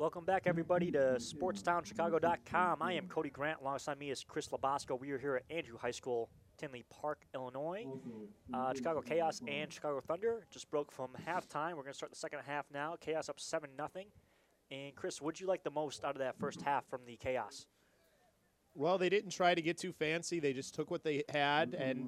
Welcome back, everybody, to SportsTownChicago.com. I am Cody Grant. Alongside me is Chris Labasco. We are here at Andrew High School, Tinley Park, Illinois. Chicago Chaos and Chicago Thunder just broke from halftime. We're going to start the second half now. Chaos up 7-0. And, Chris, what did you like the most out of that first half from the Chaos? Well, they didn't try to get too fancy. They just took what they had and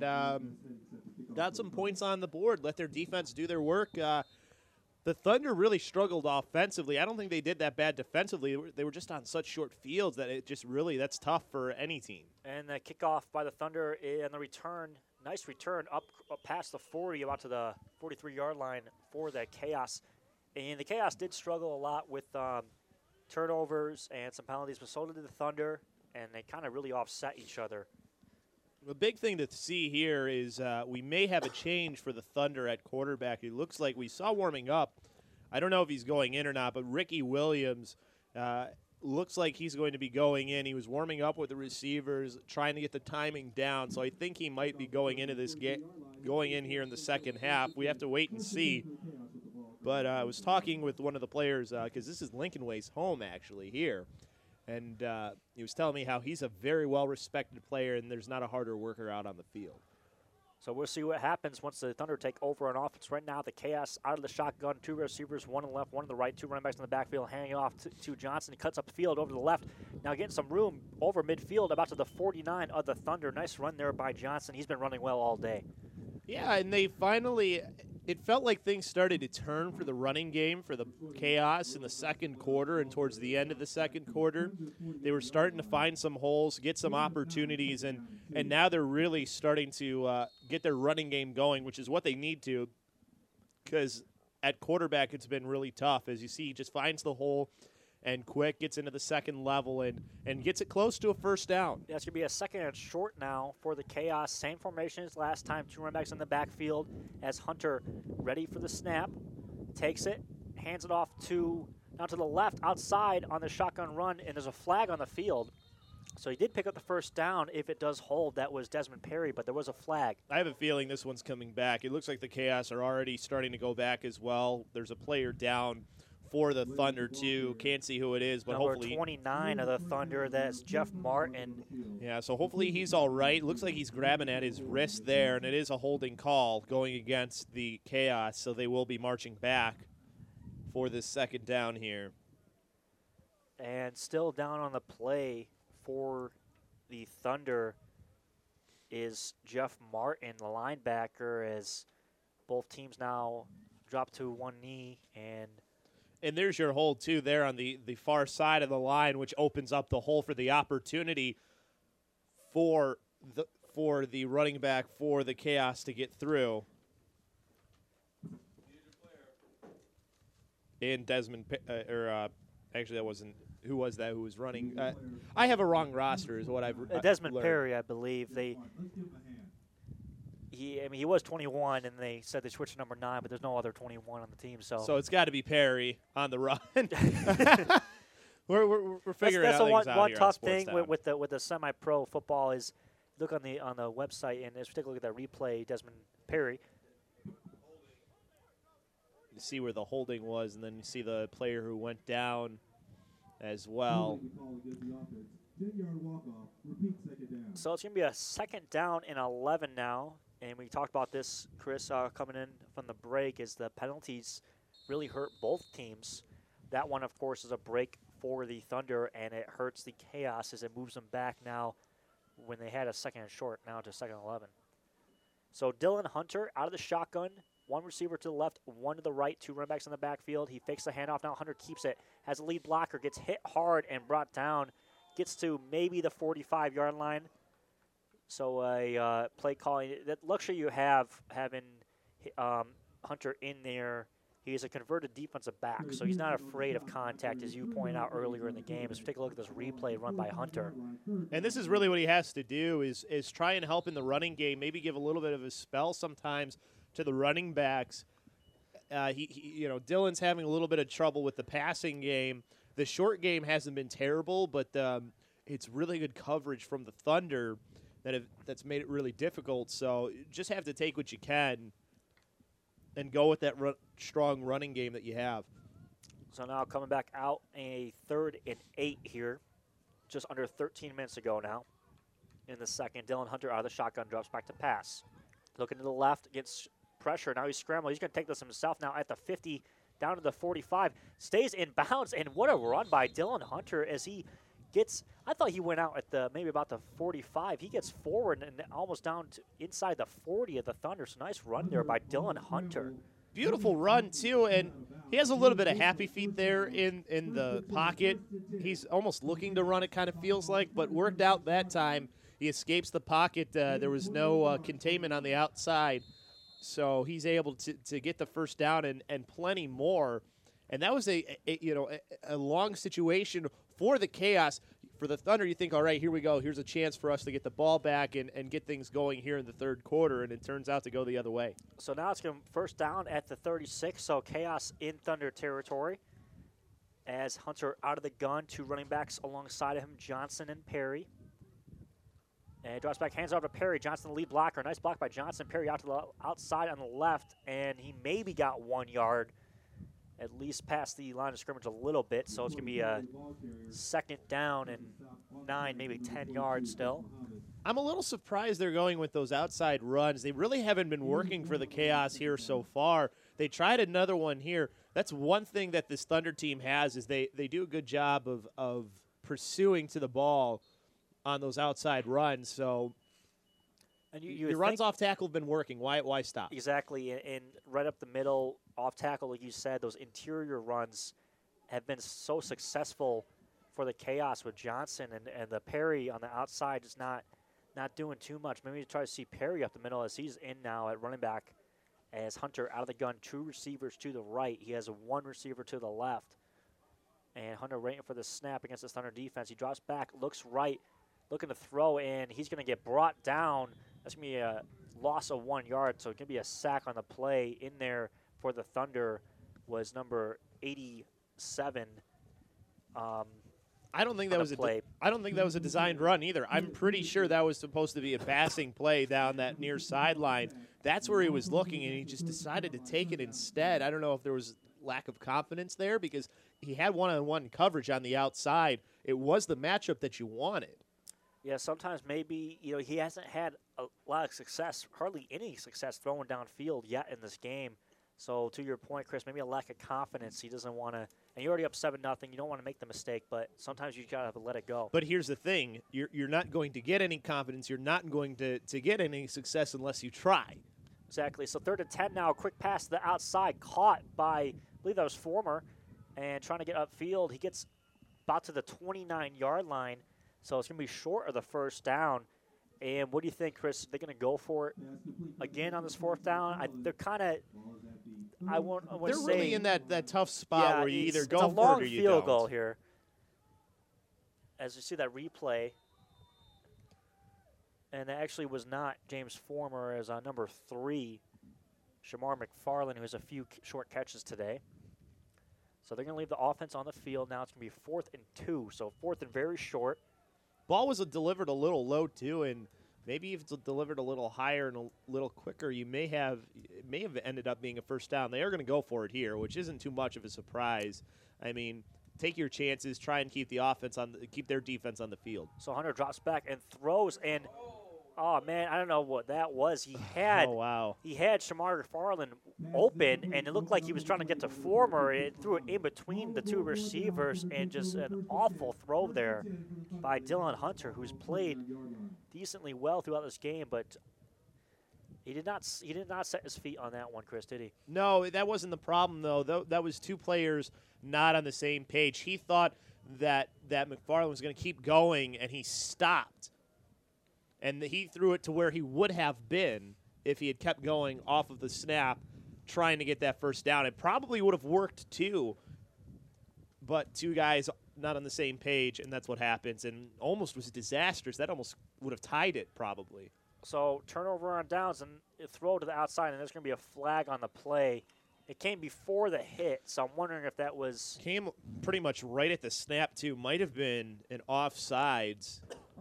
got some points on the board, let their defense do their work. The Thunder really struggled offensively. I don't think they did that bad defensively. They were just on such short fields that it just really, that's tough for any team. And the kickoff by the Thunder and the return, nice return up past the 40, about to the 43-yard line for the Chaos. And the Chaos did struggle a lot with turnovers and some penalties, but so did the Thunder, and they kind of really offset each other. The big thing to see here is we may have a change for the Thunder at quarterback. It looks like we saw warming up. I don't know if he's going in or not, but Ricky Williams looks like he's going to be going in. He was warming up with the receivers, trying to get the timing down. So I think he might be going into this game, going in here in the second half. We have to wait and see. But I was talking with one of the players because this is Lincoln Way's home actually here. And he was telling me how he's a very well-respected player, and there's not a harder worker out on the field. So we'll see what happens once the Thunder take over on offense. Right now, the Chaos out of the shotgun, two receivers, one on the left, one on the right, two running backs in the backfield, handing off to Johnson. He cuts up the field over to the left. Now getting some room over midfield, about to the 49 of the Thunder. Nice run there by Johnson. He's been running well all day. Yeah, and they finally – it felt like things started to turn for the running game for the Chaos in the second quarter and towards the end of the second quarter. They were starting to find some holes, get some opportunities, and now they're really starting to get their running game going, which is what they need to, because at quarterback it's been really tough. As you see, he just finds the hole and quick gets into the second level and gets it close to a first down. Yeah, it's going to be a second and short now for the Chaos. Same formation as last time, two running backs in the backfield as Hunter ready for the snap, takes it, hands it off now to the left outside on the shotgun run, and there's a flag on the field. So he did pick up the first down if it does hold. That was Desmond Perry, but there was a flag. I have a feeling this one's coming back. It looks like the Chaos are already starting to go back as well. There's a player down for the Thunder, too. Can't see who it is, but Number hopefully 29 of the Thunder, that's Jeff Martin. Yeah, so hopefully he's all right. Looks like he's grabbing at his wrist there, and it is a holding call going against the Chaos, so they will be marching back for this second down here. And still down on the play for the Thunder is Jeff Martin, the linebacker, as both teams now drop to one knee. And there's your hold, too, there on the far side of the line, which opens up the hole for the opportunity for the running back for the Chaos to get through. And Desmond, actually that wasn't, who was that who was running? I have a wrong roster is what I've Desmond learned. Perry, I believe. He was 21, and they said they switched to number 9, but there's no other 21 on the team. So it's got to be Perry on the run. we're figuring that's out things out one here tough on thing Sportstown. with the semi-pro football is look on the website, and let's take a look at that replay. Desmond Perry. You see where the holding was, and then you see the player who went down as well. So it's going to be a second down and 11 now. And we talked about this, Chris, coming in from the break, is the penalties really hurt both teams. That one, of course, is a break for the Thunder, and it hurts the Chaos as it moves them back now when they had a second and short, now to second and 11. So Dylan Hunter out of the shotgun, one receiver to the left, one to the right, two running backs in the backfield. He fakes the handoff. Now Hunter keeps it, has a lead blocker, gets hit hard and brought down, gets to maybe the 45-yard line. So a play calling, that luxury you have having Hunter in there. He is a converted defensive back, so he's not afraid of contact, as you pointed out earlier in the game. As we take a look at this replay run by Hunter. And this is really what he has to do is try and help in the running game, maybe give a little bit of a spell sometimes to the running backs. Dylan's having a little bit of trouble with the passing game. The short game hasn't been terrible, but it's really good coverage from the Thunder that's made it really difficult. So you just have to take what you can and go with that strong running game that you have. So now coming back out, a 3rd and 8 here, just under 13 minutes ago now. In the second, Dylan Hunter out of the shotgun, drops back to pass. Looking to the left, gets pressure. Now he's scrambling. He's going to take this himself now at the 50, down to the 45. Stays in bounds, and what a run by Dylan Hunter as he gets, I thought he went out at the maybe about the 45. He gets forward and almost down to inside the 40 of the Thunder. So nice run there by Dylan Hunter. Beautiful run, too, and he has a little bit of happy feet there in the pocket. He's almost looking to run, it kind of feels like, but worked out that time. He escapes the pocket. There was no containment on the outside, so he's able to get the first down and plenty more. And that was a long situation for the Chaos. For the Thunder, you think, all right, here we go. Here's a chance for us to get the ball back and get things going here in the third quarter, and it turns out to go the other way. So now it's going to first down at the 36, so Chaos in Thunder territory. As Hunter out of the gun, 2 running backs alongside of him, Johnson and Perry. And drops back, hands over to Perry. Johnson, the lead blocker. Nice block by Johnson. Perry out to the outside on the left, and he maybe got 1 yard, at least past the line of scrimmage a little bit. So it's going to be a 2nd down and 9, maybe 10 yards still. I'm a little surprised they're going with those outside runs. They really haven't been working for the Chaos here so far. They tried another one here. That's one thing that this Thunder team has is they do a good job of pursuing to the ball on those outside runs. So and your runs off tackle have been working. Why stop? Exactly, and right up the middle, off tackle, like you said, those interior runs have been so successful for the Chaos with Johnson and the Perry on the outside is not doing too much. Maybe you try to see Perry up the middle as he's in now at running back as Hunter out of the gun, 2 receivers to the right. He has 1 receiver to the left. And Hunter waiting for the snap against the Thunder defense. He drops back, looks right, looking to throw, and he's going to get brought down. That's going to be a loss of 1 yard, so it's going to be a sack on the play. In there for the Thunder was number 87. I don't think that was I don't think that was a designed run either. I'm pretty sure that was supposed to be a passing play down that near sideline. That's where he was looking, and he just decided to take it instead. I don't know if there was lack of confidence there because he had one-on-one coverage on the outside. It was the matchup that you wanted. Yeah, sometimes maybe, he hasn't had a lot of success, hardly any success throwing downfield yet in this game. So to your point, Chris, maybe a lack of confidence. He doesn't want to, and you're already up 7-0. You don't want to make the mistake, but sometimes you got to let it go. But here's the thing. You're not going to get any confidence. You're not going to get any success unless you try. Exactly. So 3rd and 10 now. Quick pass to the outside, caught by, I believe that was Former, and trying to get upfield. He gets about to the 29-yard line. So it's going to be short of the first down. And what do you think, Chris? Are they going to go for it again on this 4th down? They're kind of, they're really in that tough spot where you either go for it or you don't. It's a long field goal here. As you see that replay. And that actually was not James Former as number 3, Shamar McFarland, who has a few short catches today. So they're going to leave the offense on the field. Now it's going to be 4th and 2. So 4th and very short. Ball was delivered a little low too, and maybe if it's delivered a little higher and a little quicker, it may have ended up being a first down. They are going to go for it here, which isn't too much of a surprise. I mean, take your chances, try and keep keep their defense on the field. So Hunter drops back and throws, and oh man, I don't know what that was. He had he had Shamar McFarland open, and it looked like he was trying to get to Former. It threw it in between the 2 receivers, and just an awful throw there by Dylan Hunter, who's played decently well throughout this game, but he did not set his feet on that one, Chris, did he? No, that wasn't the problem though. That was 2 players not on the same page. He thought that McFarland was going to keep going, and he stopped. And he threw it to where he would have been if he had kept going off of the snap, trying to get that first down. It probably would have worked too, but 2 guys not on the same page, and that's what happens. And almost was disastrous. That almost would have tied it probably. So turnover on downs and throw to the outside, and there's going to be a flag on the play. It came before the hit, so I'm wondering if that was... Came pretty much right at the snap too. Might have been an offsides.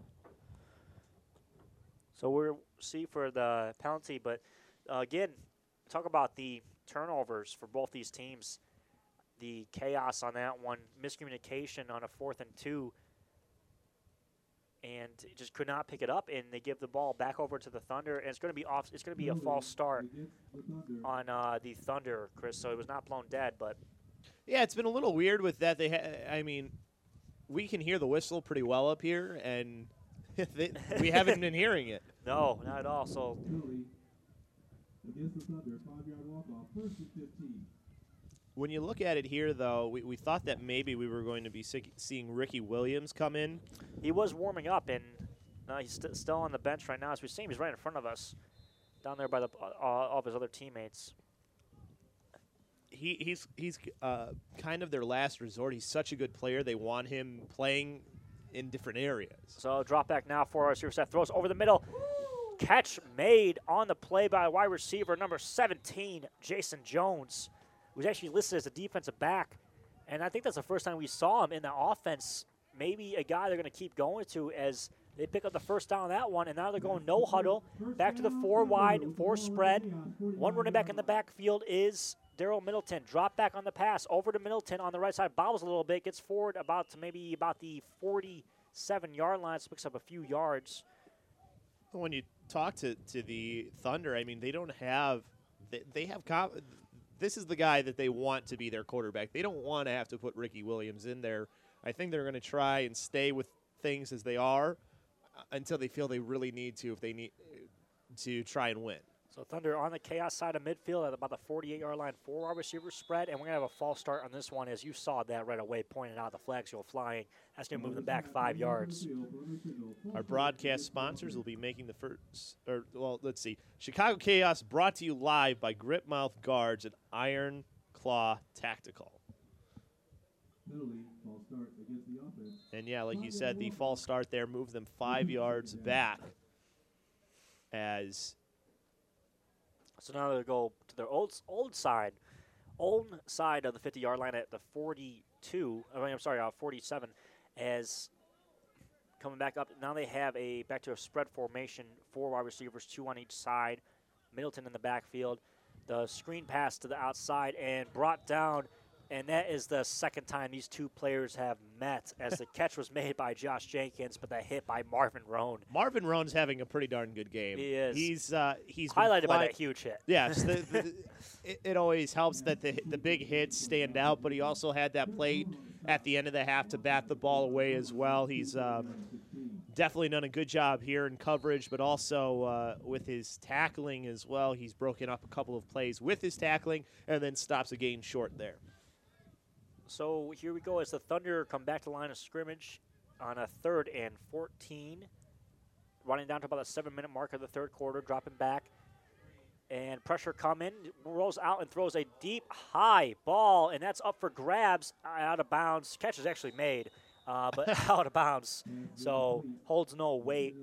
So we'll see for the penalty, but again, talk about the turnovers for both these teams. the Chaos on that one. Miscommunication on a 4th and 2. And just could not pick it up, and they give the ball back over to the Thunder, and it's going to be off. It's going to be a false start on the Thunder, Chris. So it was not blown dead, but yeah, it's been a little weird with that. I mean, we can hear the whistle pretty well up here, and we haven't been hearing it. No, not at all. So against the Thunder, 5-yard walk-off, 1st and 15. When you look at it here, though, we thought that maybe we were going to be seeing Ricky Williams come in. He was warming up, and he's still on the bench right now. As we see him, he's right in front of us, down there by all of his other teammates. He's kind of their last resort. He's such a good player. They want him playing in different areas. So drop back now for our receiver. Seth throws over the middle. Catch made on the play by wide receiver number 17, Jason Jones, who's actually listed as a defensive back. And I think that's the first time we saw him in the offense. Maybe a guy they're going to keep going to as they pick up the first down on that one. And now they're going no huddle. Back to the 4 wide, 4 spread. One running back in the backfield is Daryl Middleton. Drop back on the pass over to Middleton on the right side. Bobbles a little bit. Gets forward about the 47-yard line. So picks up a few yards. When you talk to the Thunder, I mean, they don't have – they have this is the guy that they want to be their quarterback. They don't want to have to put Ricky Williams in there. I think they're going to try and stay with things as they are until they feel they really need to, if they need to try and win. So Thunder on the Chaos side of midfield at about the 48-yard line, 4 wide receiver spread, and we're going to have a false start on this one, as you saw that right away, pointed out the flags go flying. That's going to move them back 5 yards. Our broadcast sponsors will be making the first, let's see. Chicago Chaos brought to you live by Gripmouth Guards and Iron Claw Tactical. And yeah, like you said, the false start there moved them 5 yards back as... So now they go to their own side of the 50-yard line at the 47, as coming back up. Now they have back to a spread formation, 4 wide receivers, 2 on each side. Middleton in the backfield. The screen pass to the outside and brought down. And that is the second time these two players have met, as the catch was made by Josh Jenkins, but the hit by Marvin Roan. Marvin Roan's having a pretty darn good game. He is. He's highlighted by that huge hit. Yes, it always helps that the big hits stand out, but he also had that play at the end of the half to bat the ball away as well. He's definitely done a good job here in coverage, but also with his tackling as well. He's broken up a couple of plays with his tackling and then stops a gain short there. So here we go as the Thunder come back to the line of scrimmage on a 3rd and 14. Running down to about the 7-minute mark of the third quarter, dropping back. And pressure coming, rolls out and throws a deep, high ball, and that's up for grabs out of bounds. Catch is actually made, but out of bounds, so holds no weight.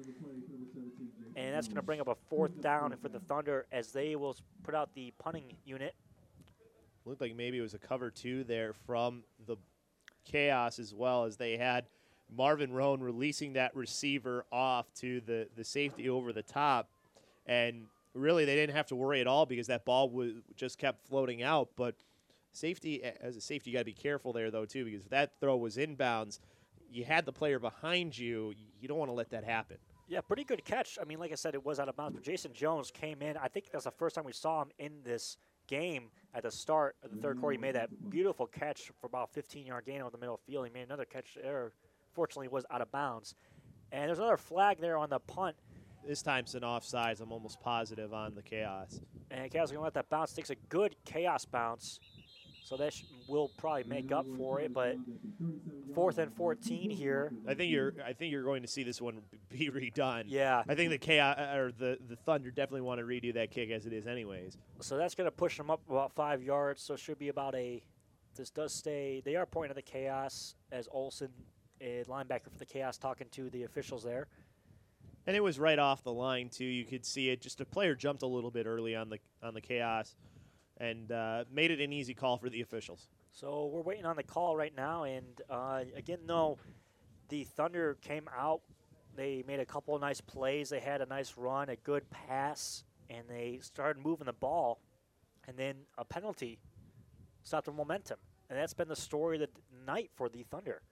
And that's going to bring up a 4th down for the Thunder as they will put out the punting unit. Looked like maybe it was a cover 2 there from the Chaos, as well as they had Marvin Roan releasing that receiver off to the safety over the top. And really they didn't have to worry at all because that ball just kept floating out. But safety, as a safety, you got to be careful there, though, too, because if that throw was inbounds, you had the player behind you. You don't want to let that happen. Yeah, pretty good catch. I mean, like I said, it was out of bounds, but Jason Jones came in. I think that's the first time we saw him in this game at the start of the third quarter. He made that beautiful catch for about a 15-yard gain over the middle of the field. He made another catch there. Fortunately, was out of bounds. And there's another flag there on the punt. This time it's an offsides. I'm almost positive on the Chaos. And Chaos is going to let that bounce. Takes a good Chaos bounce. So that will probably make up for it. But 4th and 14 here. I think you're going to see this one be redone. Yeah. I think the Chaos or the Thunder definitely want to redo that kick as it is anyways. So that's going to push them up about 5 yards. So it should be about this does stay. They are pointing at the Chaos as Olsen, a linebacker for the Chaos, talking to the officials there. And it was right off the line too. You could see it. Just a player jumped a little bit early on the Chaos, and made it an easy call for the officials. So we're waiting on the call right now. And again, no, the Thunder came out. They made a couple of nice plays. They had a nice run, a good pass, and they started moving the ball. And then a penalty stopped their momentum. And that's been the story of the night for the Thunder.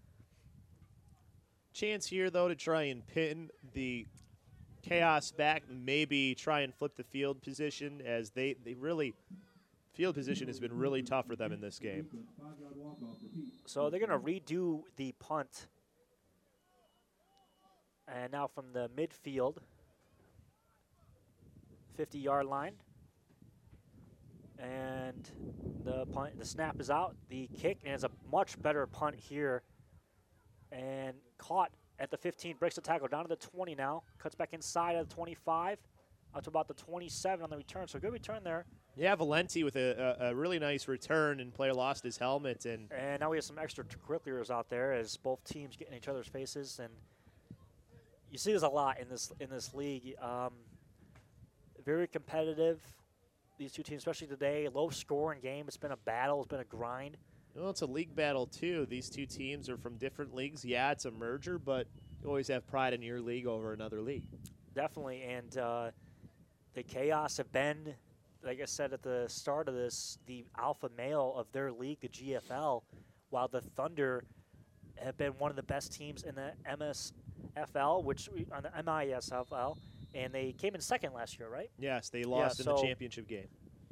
Chance here, though, to try and pin the Chaos back, maybe try and flip the field position, as they really – field position has been really tough for them in this game. So they're going to redo the punt. And now from the midfield, 50-yard line. And the snap is out. The kick, and it's a much better punt here. And caught at the 15, breaks the tackle down to the 20 now. Cuts back inside of the 25, up to about the 27 on the return. So good return there. Yeah, Valenti with a really nice return, and player lost his helmet. And now we have some extracurriculars out there as both teams get in each other's faces. And you see this a lot in this league. Very competitive. These two teams, especially today, low scoring game. It's been a battle. It's been a grind. Well, it's a league battle, too. These two teams are from different leagues. Yeah, it's a merger, but you always have pride in your league over another league. Definitely, and the Chaos have been, like I said at the start of this, the alpha male of their league, the GFL, while the Thunder have been one of the best teams in the MSFL, on the MISFL, and they came in second last year, right? Yes, they lost in the championship game.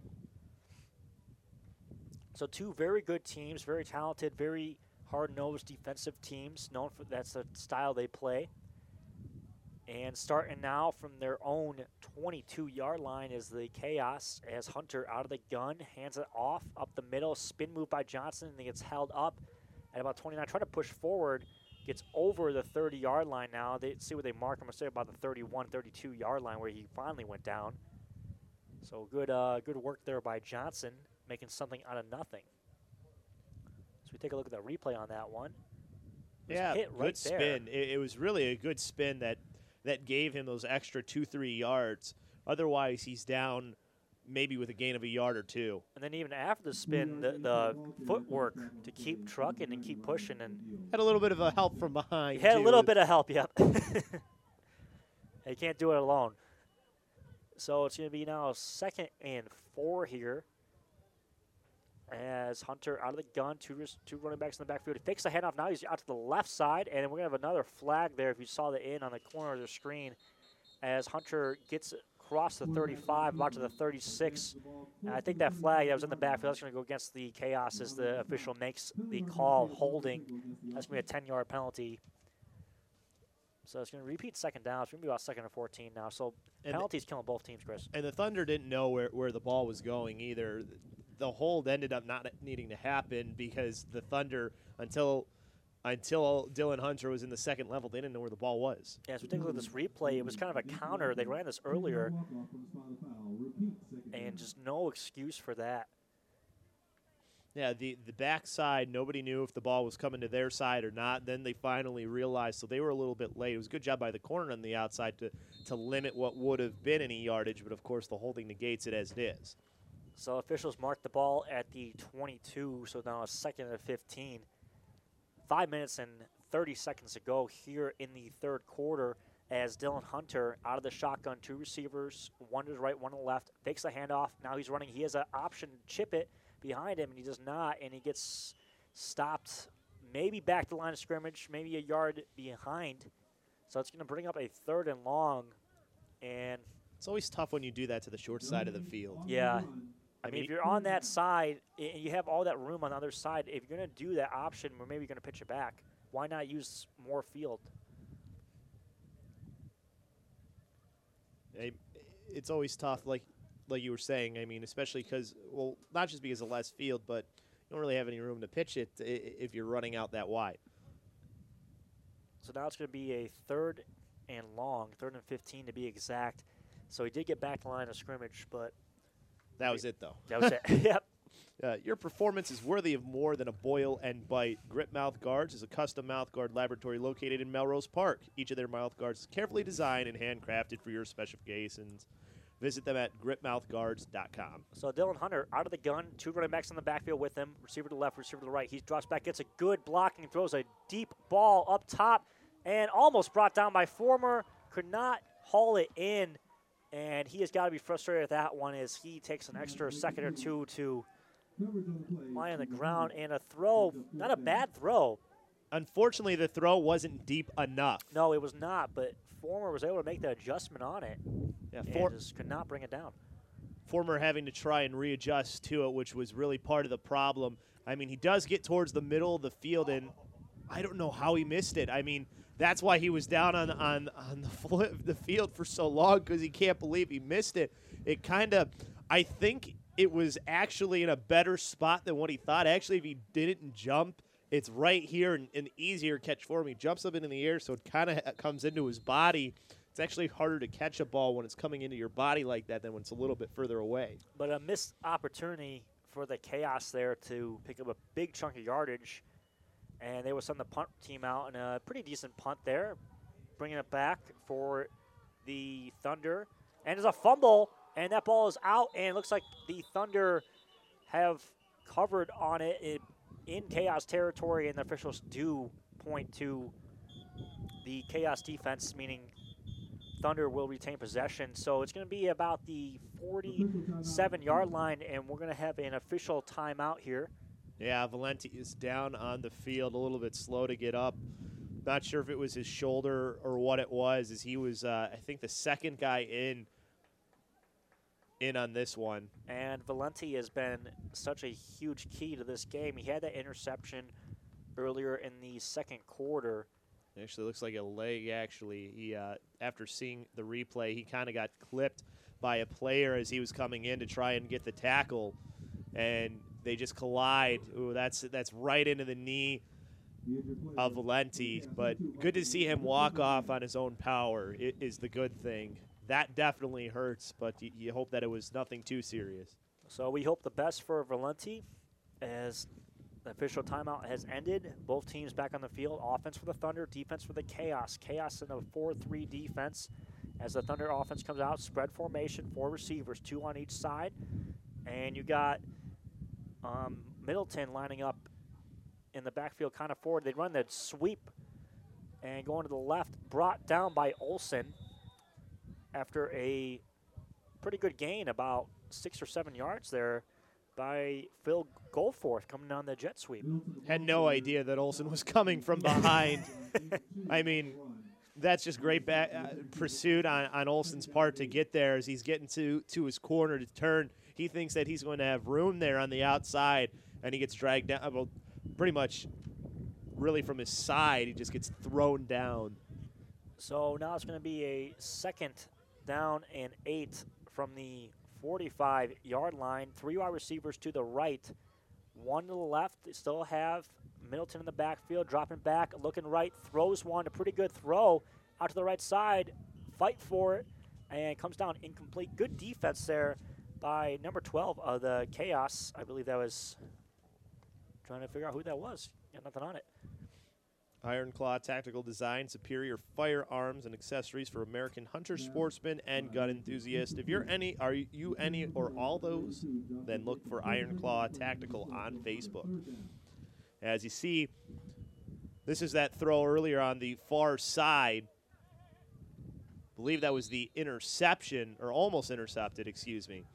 So two very good teams, very talented, very hard-nosed defensive teams, known for that's the style they play. And starting now from their own 22-yard line is the Chaos, as Hunter out of the gun, hands it off, up the middle, spin move by Johnson, and he gets held up at about 29, trying to push forward, gets over the 30-yard line now. They see what they mark him, I say about the 31, 32-yard line where he finally went down. So good work there by Johnson, making something out of nothing. So we take a look at the replay on that one. Yeah, hit right good spin. It was really a good spin that gave him those extra 2-3 yards. Otherwise, he's down maybe with a gain of a yard or two. And then even after the spin, the footwork to keep trucking and keep pushing. And had a little bit of a help from behind. He had a little bit of help, yep. He can't do it alone. So it's going to be now 2nd and 4 here. As Hunter out of the gun, two running backs in the backfield. He fakes the handoff. Now he's out to the left side, and we're going to have another flag there if you saw the in on the corner of the screen as Hunter gets across the 35, about to the 36. And I think that flag that was in the backfield, that's going to go against the Chaos as the official makes the call holding. That's going to be a 10-yard penalty. So it's going to repeat 2nd down. It's going to be about 2nd and 14 now. So penalties killing both teams, Chris. And the Thunder didn't know where the ball was going either. The hold ended up not needing to happen because the Thunder, until Dylan Hunter was in the 2nd level, they didn't know where the ball was. Yeah, as we take a look at this replay, it was kind of a counter. They ran this earlier, and just no excuse for that. Yeah, the backside, nobody knew if the ball was coming to their side or not. Then they finally realized, so they were a little bit late. It was a good job by the corner on the outside to limit what would have been any yardage, but, of course, the holding negates it as it is. So officials marked the ball at the 22, so now a 2nd and 15. 5 minutes and 30 seconds to go here in the 3rd quarter as Dylan Hunter out of the shotgun, 2 receivers, one to the right, one to the left, fakes the handoff. Now he's running. He has an option to chip it behind him, and he does not, and he gets stopped maybe back to the line of scrimmage, maybe a yard behind. So it's going to bring up a 3rd and long, and it's always tough when you do that to the short side of the field. Yeah. I mean, if you're on that side and you have all that room on the other side, if you're going to do that option where maybe you're going to pitch it back, why not use more field? It's always tough, like you were saying. I mean, especially because, well, not just because of less field, but you don't really have any room to pitch it if you're running out that wide. So now it's going to be a 3rd and long, 3rd and 15 to be exact. So he did get back to the line of scrimmage, but that was it, though. That was it. Yep. Your performance is worthy of more than a boil and bite. Grip Mouth Guards is a custom mouth guard laboratory located in Melrose Park. Each of their mouth guards is carefully designed and handcrafted for your specifications. Visit them at gripmouthguards.com. So Dylan Hunter out of the gun, 2 running backs in the backfield with him, receiver to the left, receiver to the right. He drops back, gets a good blocking, throws a deep ball up top, and almost brought down by Former. Could not haul it in. And he has got to be frustrated with that one as he takes an extra second or two to Coverage on the play. Lie on the ground and a throw. Not a bad throw. Unfortunately, the throw wasn't deep enough. No, it was not, but Former was able to make the adjustment on it. Yeah, And just could not bring it down. Former having to try and readjust to it, which was really part of the problem. I mean, he does get towards the middle of the field, and I don't know how he missed it. I mean, that's why he was down on the field for so long, because he can't believe he missed it. It kind of, I think it was actually in a better spot than what he thought. Actually, if he didn't jump, it's right here and an easier catch for him. He jumps up into the air, so it kind of comes into his body. It's actually harder to catch a ball when it's coming into your body like that than when it's a little bit further away. But a missed opportunity for the Chaos there to pick up a big chunk of yardage. And they will send the punt team out, and a pretty decent punt there, bringing it back for the Thunder. And there's a fumble, and that ball is out, and it looks like the Thunder have covered on it in Chaos territory, and the officials do point to the Chaos defense, meaning Thunder will retain possession. So it's going to be about the 47-yard line, and we're going to have an official timeout here. Yeah, Valenti is down on the field, a little bit slow to get up. Not sure if it was his shoulder or what it was, as he was, I think, the second guy in on this one. And Valenti has been such a huge key to this game. He had that interception earlier in the second quarter. It actually looks like a leg, actually. He, after seeing the replay, he kind of got clipped by a player as he was coming in to try and get the tackle. And they just collide. Ooh, that's right into the knee of Valenti. But good to see him walk off on his own power. It is the good thing. That definitely hurts, but you hope that it was nothing too serious. So we hope the best for Valenti as the official timeout has ended. Both teams back on the field. Offense for the Thunder, defense for the Chaos. Chaos in a 4-3 defense. As the Thunder offense comes out, spread formation, 4 receivers, 2 on each side. And you got Middleton lining up in the backfield kind of forward. They run that sweep and going to the left, brought down by Olsen after a pretty good gain, about 6 or 7 yards there by Phil Goldforth coming down the jet sweep. Had no idea that Olsen was coming from behind. I mean, that's just great pursuit on Olsen's part to get there as he's getting to his corner to turn. He thinks that he's going to have room there on the outside, and he gets dragged down. Well, pretty much really from his side, he just gets thrown down. So now it's going to be a 2nd down and 8 from the 45-yard line. 3 wide receivers to the right, 1 to the left. They still have Middleton in the backfield, dropping back, looking right, throws one, a pretty good throw out to the right side, fight for it, and comes down incomplete. Good defense there by number 12 of the Chaos. I believe that was trying to figure out who that was. Got nothing on it. Iron Claw Tactical Design, superior firearms and accessories for American hunter, sportsman, and gun enthusiast. If you're any, are you any or all those, then look for Iron Claw Tactical on Facebook. As you see, this is that throw earlier on the far side. I believe that was the interception, or almost intercepted, excuse me.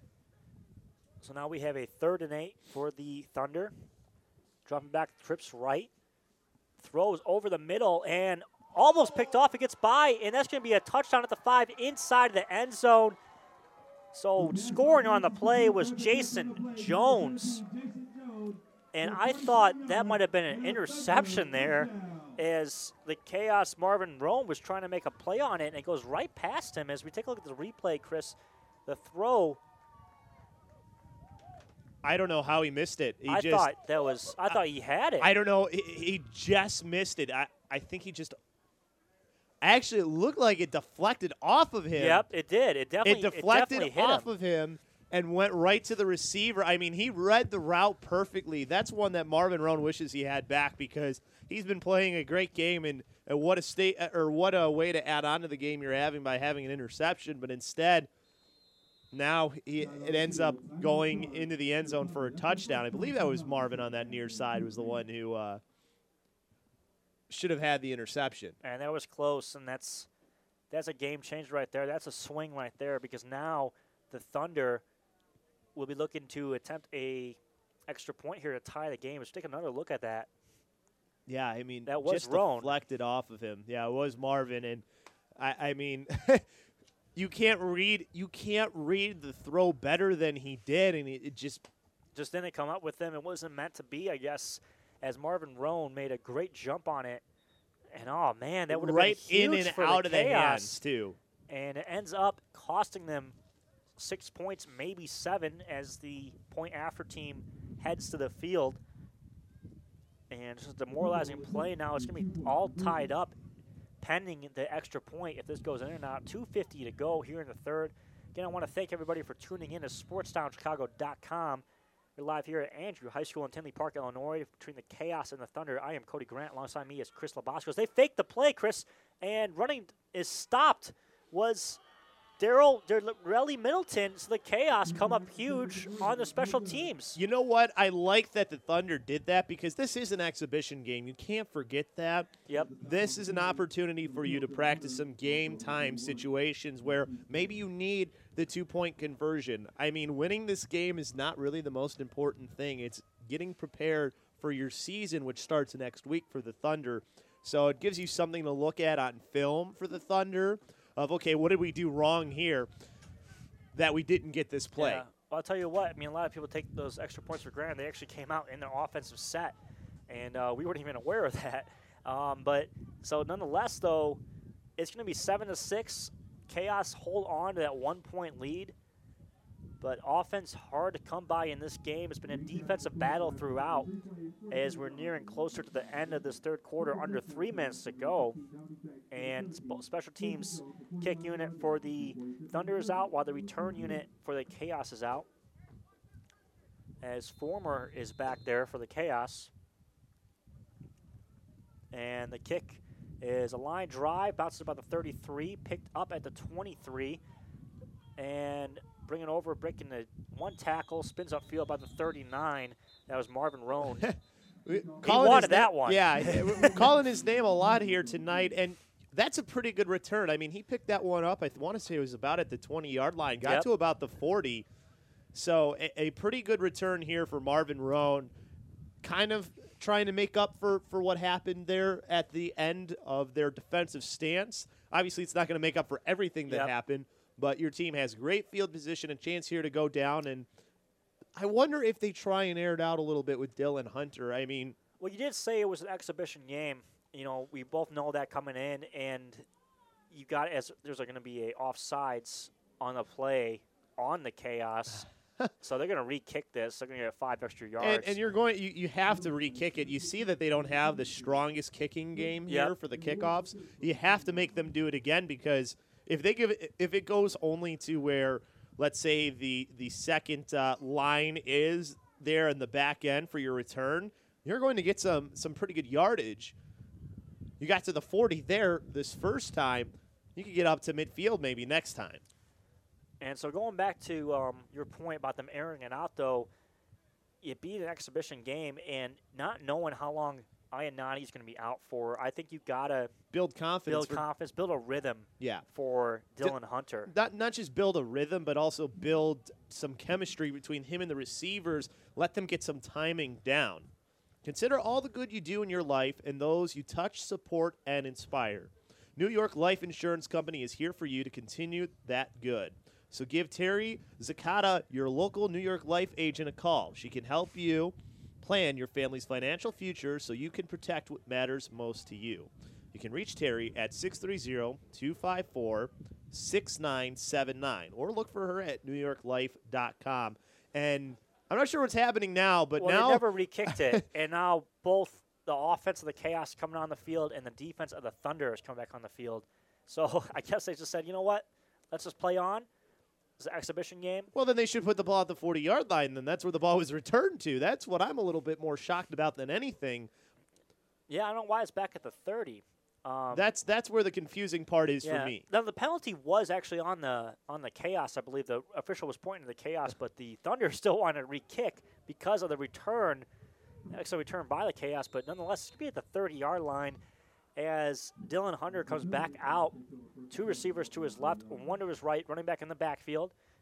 So now we have a 3rd and 8 for the Thunder. Dropping back, trips right. Throws over the middle and almost picked off. It gets by, and that's going to be a touchdown at the 5 inside the end zone. So scoring on the play was Jason Jones. And I thought that might have been an interception there as the Chaos Marvin Rome was trying to make a play on it, and it goes right past him. As we take a look at the replay, Chris, the throw. I don't know how he missed it. I thought he had it. I don't know. He just missed it. I think he just. Actually, it looked like it deflected off of him. Yep, it did. It deflected off of him and went right to the receiver. I mean, he read the route perfectly. That's one that Marvin Roan wishes he had back because he's been playing a great game, and what a way to add on to the game you're having by having an interception. But instead, now it ends up going into the end zone for a touchdown. I believe that was Marvin on that near side was the one who should have had the interception. And that was close, and that's a game changer right there. That's a swing right there because now the Thunder will be looking to attempt a extra point here to tie the game. Let's take another look at that. Yeah, I mean, that was just Roan. deflected off of him. Yeah, it was Marvin, and I mean, you can't read the throw better than he did, and it just didn't come up with them. It wasn't meant to be, I guess, as Marvin Roan made a great jump on it. And, oh, man, that would have right been huge in and for out the of the Chaos. hands, too. And it ends up costing them 6 points, maybe 7, as the point after team heads to the field. And just a demoralizing play. Now it's going to be all tied up pending the extra point if this goes in or not. 2:50 to go here in the third. Again, I want to thank everybody for tuning in to SportsTownChicago.com. We're live here at Andrew High School in Tinley Park, Illinois, between the Chaos and the Thunder. I am Cody Grant. Alongside me is Chris Labascos. They faked the play, Chris, and running is stopped. Was Darrell Middleton, so the Chaos come up huge on the special teams. You know what? I like that the Thunder did that because this is an exhibition game. You can't forget that. Yep. This is an opportunity for you to practice some game time situations where maybe you need the 2-point conversion. I mean, winning this game is not really the most important thing. It's getting prepared for your season, which starts next week for the Thunder. So it gives you something to look at on film for the Thunder. Of, okay, what did we do wrong here that we didn't get this play? Yeah. Well, I'll tell you what. I mean, a lot of people take those extra points for granted. They actually came out in their offensive set, and we weren't even aware of that. But so nonetheless, though, it's going to be 7-6. Chaos hold on to that 1-point lead. But offense hard to come by in this game. It's been a defensive battle throughout as we're nearing closer to the end of this third quarter, under 3 minutes to go. And special teams kick unit for the Thunder is out while the return unit for the Chaos is out. As Former is back there for the Chaos. And the kick is a line drive, bounces about the 33, picked up at the 23. And bringing over, breaking the one tackle, spins upfield by the 39. That was Marvin Roan. He wanted that one. Yeah, we're calling his name a lot here tonight, and that's a pretty good return. I mean, he picked that one up. I want to say it was about at the 20-yard line, got to about the 40. So a pretty good return here for Marvin Roan, kind of trying to make up for what happened there at the end of their defensive stance. Obviously, it's not going to make up for everything that happened, but your team has great field position, a chance here to go down, and I wonder if they try and air it out a little bit with Dylan Hunter. I mean, well, you did say it was an exhibition game. You know, we both know that coming in, and you got as there's going to be a offsides on the play on the Chaos, so they're going to re-kick this. They're going to get 5 extra yards. And you're going, you have to re-kick it. You see that they don't have the strongest kicking game here for the kickoffs. You have to make them do it again because if it goes only to where, let's say the second line is there in the back end for your return, you're going to get some pretty good yardage. You got to the 40 there this first time. You could get up to midfield maybe next time. And so going back to your point about them airing it out, though, it being an exhibition game and not knowing how long Iannati is going to be out for, I think you've got to build confidence, build a rhythm for Dylan Hunter. Not just build a rhythm, but also build some chemistry between him and the receivers. Let them get some timing down. Consider all the good you do in your life and those you touch, support, and inspire. New York Life Insurance Company is here for you to continue that good. So give Terry Zakata, your local New York Life agent, a call. She can help you plan your family's financial future so you can protect what matters most to you. You can reach Terry at 630-254-6979 or look for her at newyorklife.com. And I'm not sure what's happening now, but now they never re-kicked it, and now both the offense of the Chaos coming on the field and the defense of the Thunder is coming back on the field. So I guess they just said, you know what, let's just play on. It's an exhibition game. Well, then they should put the ball at the 40-yard line. Then that's where the ball was returned to. That's what I'm a little bit more shocked about than anything. Yeah, I don't know why it's back at the 30. That's where the confusing part is for me. Now the penalty was actually on the Chaos. I believe the official was pointing to the Chaos, but the Thunder still wanted to re-kick because of the return. Actually, return by the Chaos, but nonetheless, it's going to be at the 30-yard line as Dylan Hunter comes back out. 2 receivers to his left, 1 to his right, running back in the backfield.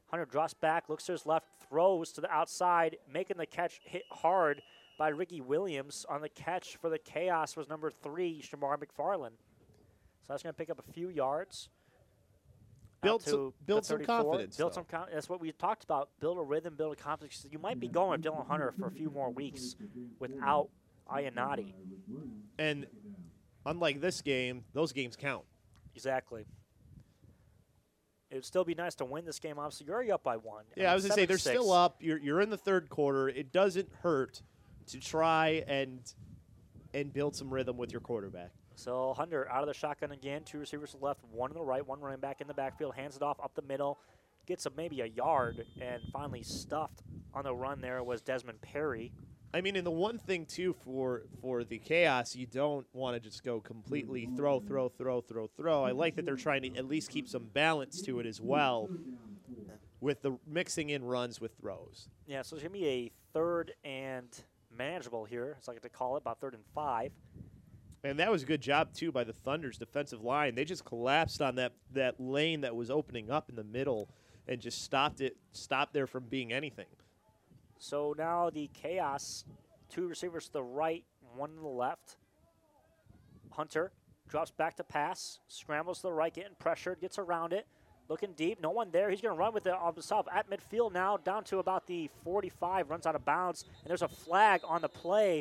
Hunter drops back, looks to his left, throws to the outside, making the catch hit hard by Ricky Williams. On the catch for the Chaos was number 3, Shamar McFarland. So that's going to pick up a few yards. Build some confidence. That's what we talked about. Build a rhythm, build a confidence. You might be going with Dylan Hunter for a few more weeks without Ionati. And unlike this game, those games count. Exactly. It would still be nice to win this game. Obviously, you're already up by 1. Yeah, I was going to say, they're still up. You're in the third quarter. It doesn't hurt to try and build some rhythm with your quarterback. So Hunter out of the shotgun again. 2 receivers to the left, 1 on the right, 1 running back in the backfield. Hands it off up the middle. Gets maybe a yard, and finally stuffed on the run there was Desmond Perry. I mean, and the one thing, too, for the Chaos, you don't want to just go completely throw. I like that they're trying to at least keep some balance to it as well with the mixing in runs with throws. Yeah, so it's going to be a 3rd and manageable here, as I like to call it, about 3rd and 5. And that was a good job, too, by the Thunder's defensive line. They just collapsed on that lane that was opening up in the middle and just stopped there from being anything. So now the Chaos, 2 receivers to the right, 1 to the left. Hunter drops back to pass, scrambles to the right, getting pressured, gets around it, looking deep. No one there. He's going to run with it on himself at midfield now, down to about the 45, runs out of bounds. And there's a flag on the play.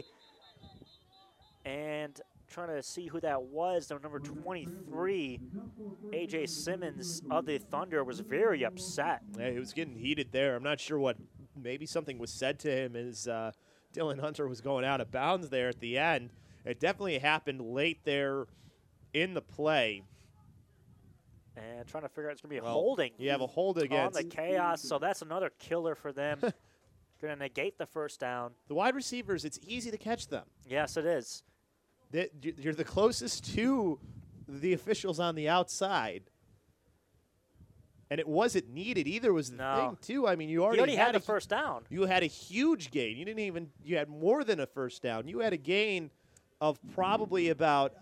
And trying to see who that was. The number 23, A.J. Simmons of the Thunder, was very upset. Yeah, he was getting heated there. I'm not sure what, maybe something was said to him as Dylan Hunter was going out of bounds there at the end. It definitely happened late there in the play. And trying to figure out, it's going to be a holding. You have a hold against. On the Chaos, so that's another killer for them. Going to negate the first down. The wide receivers, it's easy to catch them. Yes, it is. You're the closest to the officials on the outside. And it wasn't needed either was the thing, too. I mean, you already had the first down. You had a huge gain. You had more than a first down. You had a gain of probably about,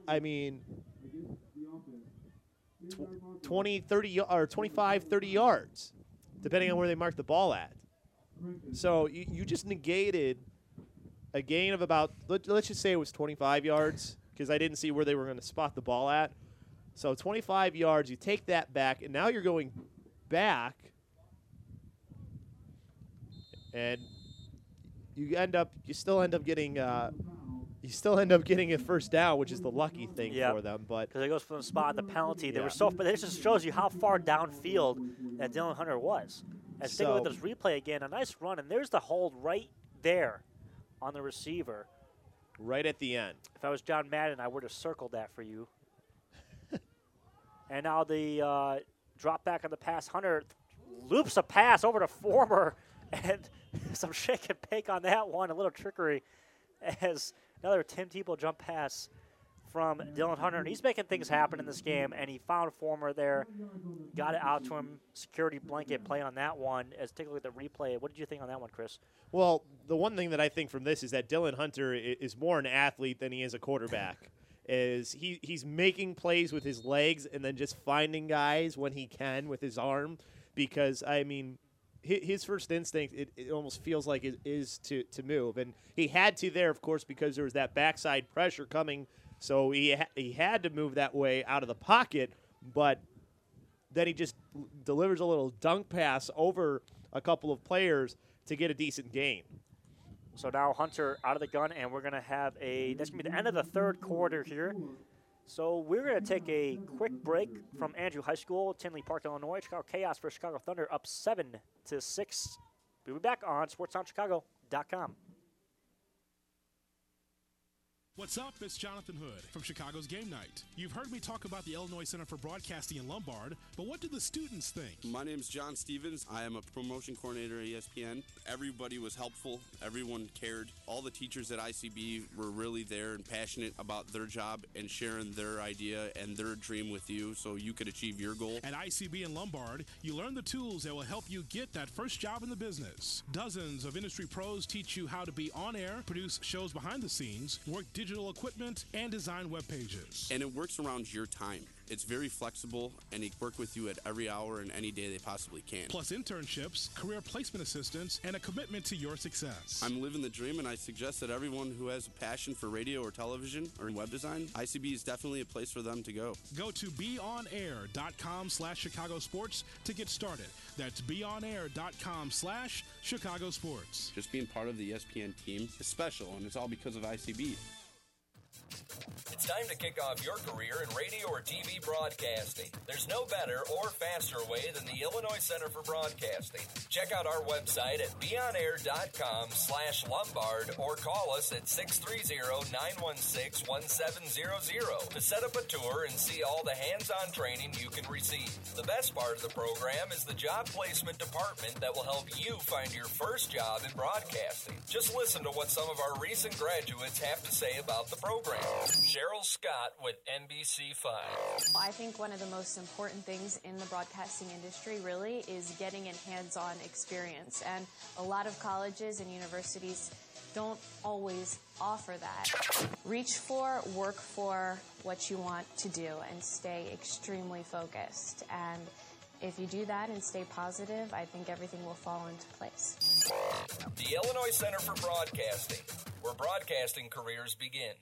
20, 30, or 25, 30 yards, depending on where they marked the ball at. So you just negated a gain of about, let's just say it was 25 yards, because I didn't see where they were going to spot the ball at. So 25 yards, you take that back, and now you're going back, and you still end up getting a first down, which is the lucky thing for them. But because it goes from the spot, the penalty, but it just shows you how far downfield that Dylan Hunter was. And take a look at this replay again, a nice run, and there's the hold right there on the receiver. Right at the end. If I was John Madden, I would have circled that for you. And now the drop back on the pass. Hunter loops a pass over to Former, and some shake and bake on that one, a little trickery, as another Tim Tebow jump pass from Dylan Hunter. And he's making things happen in this game, and he found Former there, got it out to him, security blanket play on that one. As take a look at the replay. What did you think on that one, Chris? Well, the one thing that I think from this is that Dylan Hunter is more an athlete than he is a quarterback. He's making plays with his legs and then just finding guys when he can with his arm, because, his first instinct, it almost feels like it is to move. And he had to there, of course, because there was that backside pressure coming, so he had to move that way out of the pocket, but then he just delivers a little dunk pass over a couple of players to get a decent gain. So now Hunter out of the gun, and we're going to have that's going to be the end of the third quarter here. So we're going to take a quick break from Andrew High School, Tinley Park, Illinois. Chicago Chaos versus Chicago Thunder up 7-6. We'll be back on SportsTownChicago.com. What's up? It's Jonathan Hood from Chicago's Game Night. You've heard me talk about the Illinois Center for Broadcasting in Lombard, but what do the students think? My name's John Stevens. I am a promotion coordinator at ESPN. Everybody was helpful. Everyone cared. All the teachers at ICB were really there and passionate about their job and sharing their idea and their dream with you so you could achieve your goal. At ICB in Lombard, you learn the tools that will help you get that first job in the business. Dozens of industry pros teach you how to be on air, produce shows behind the scenes, work digital equipment, and design web pages. And it works around your time. It's very flexible, and they work with you at every hour and any day they possibly can. Plus internships, career placement assistance, and a commitment to your success. I'm living the dream, and I suggest that everyone who has a passion for radio or television or web design, ICB is definitely a place for them to go. Go to beonair.com/Chicago Sports to get started. That's beonair.com/Chicago Sports. Just being part of the ESPN team is special, and it's all because of ICB. It's time to kick off your career in radio or TV broadcasting. There's no better or faster way than the Illinois Center for Broadcasting. Check out our website at beonair.com/Lombard or call us at 630-916-1700 to set up a tour and see all the hands-on training you can receive. The best part of the program is the job placement department that will help you find your first job in broadcasting. Just listen to what some of our recent graduates have to say about the program. Cheryl Scott with NBC5. I think one of the most important things in the broadcasting industry really is getting a hands-on experience. And a lot of colleges and universities don't always offer that. Reach for, work for what you want to do and stay extremely focused. And if you do that and stay positive, I think everything will fall into place. The Illinois Center for Broadcasting, where broadcasting careers begin.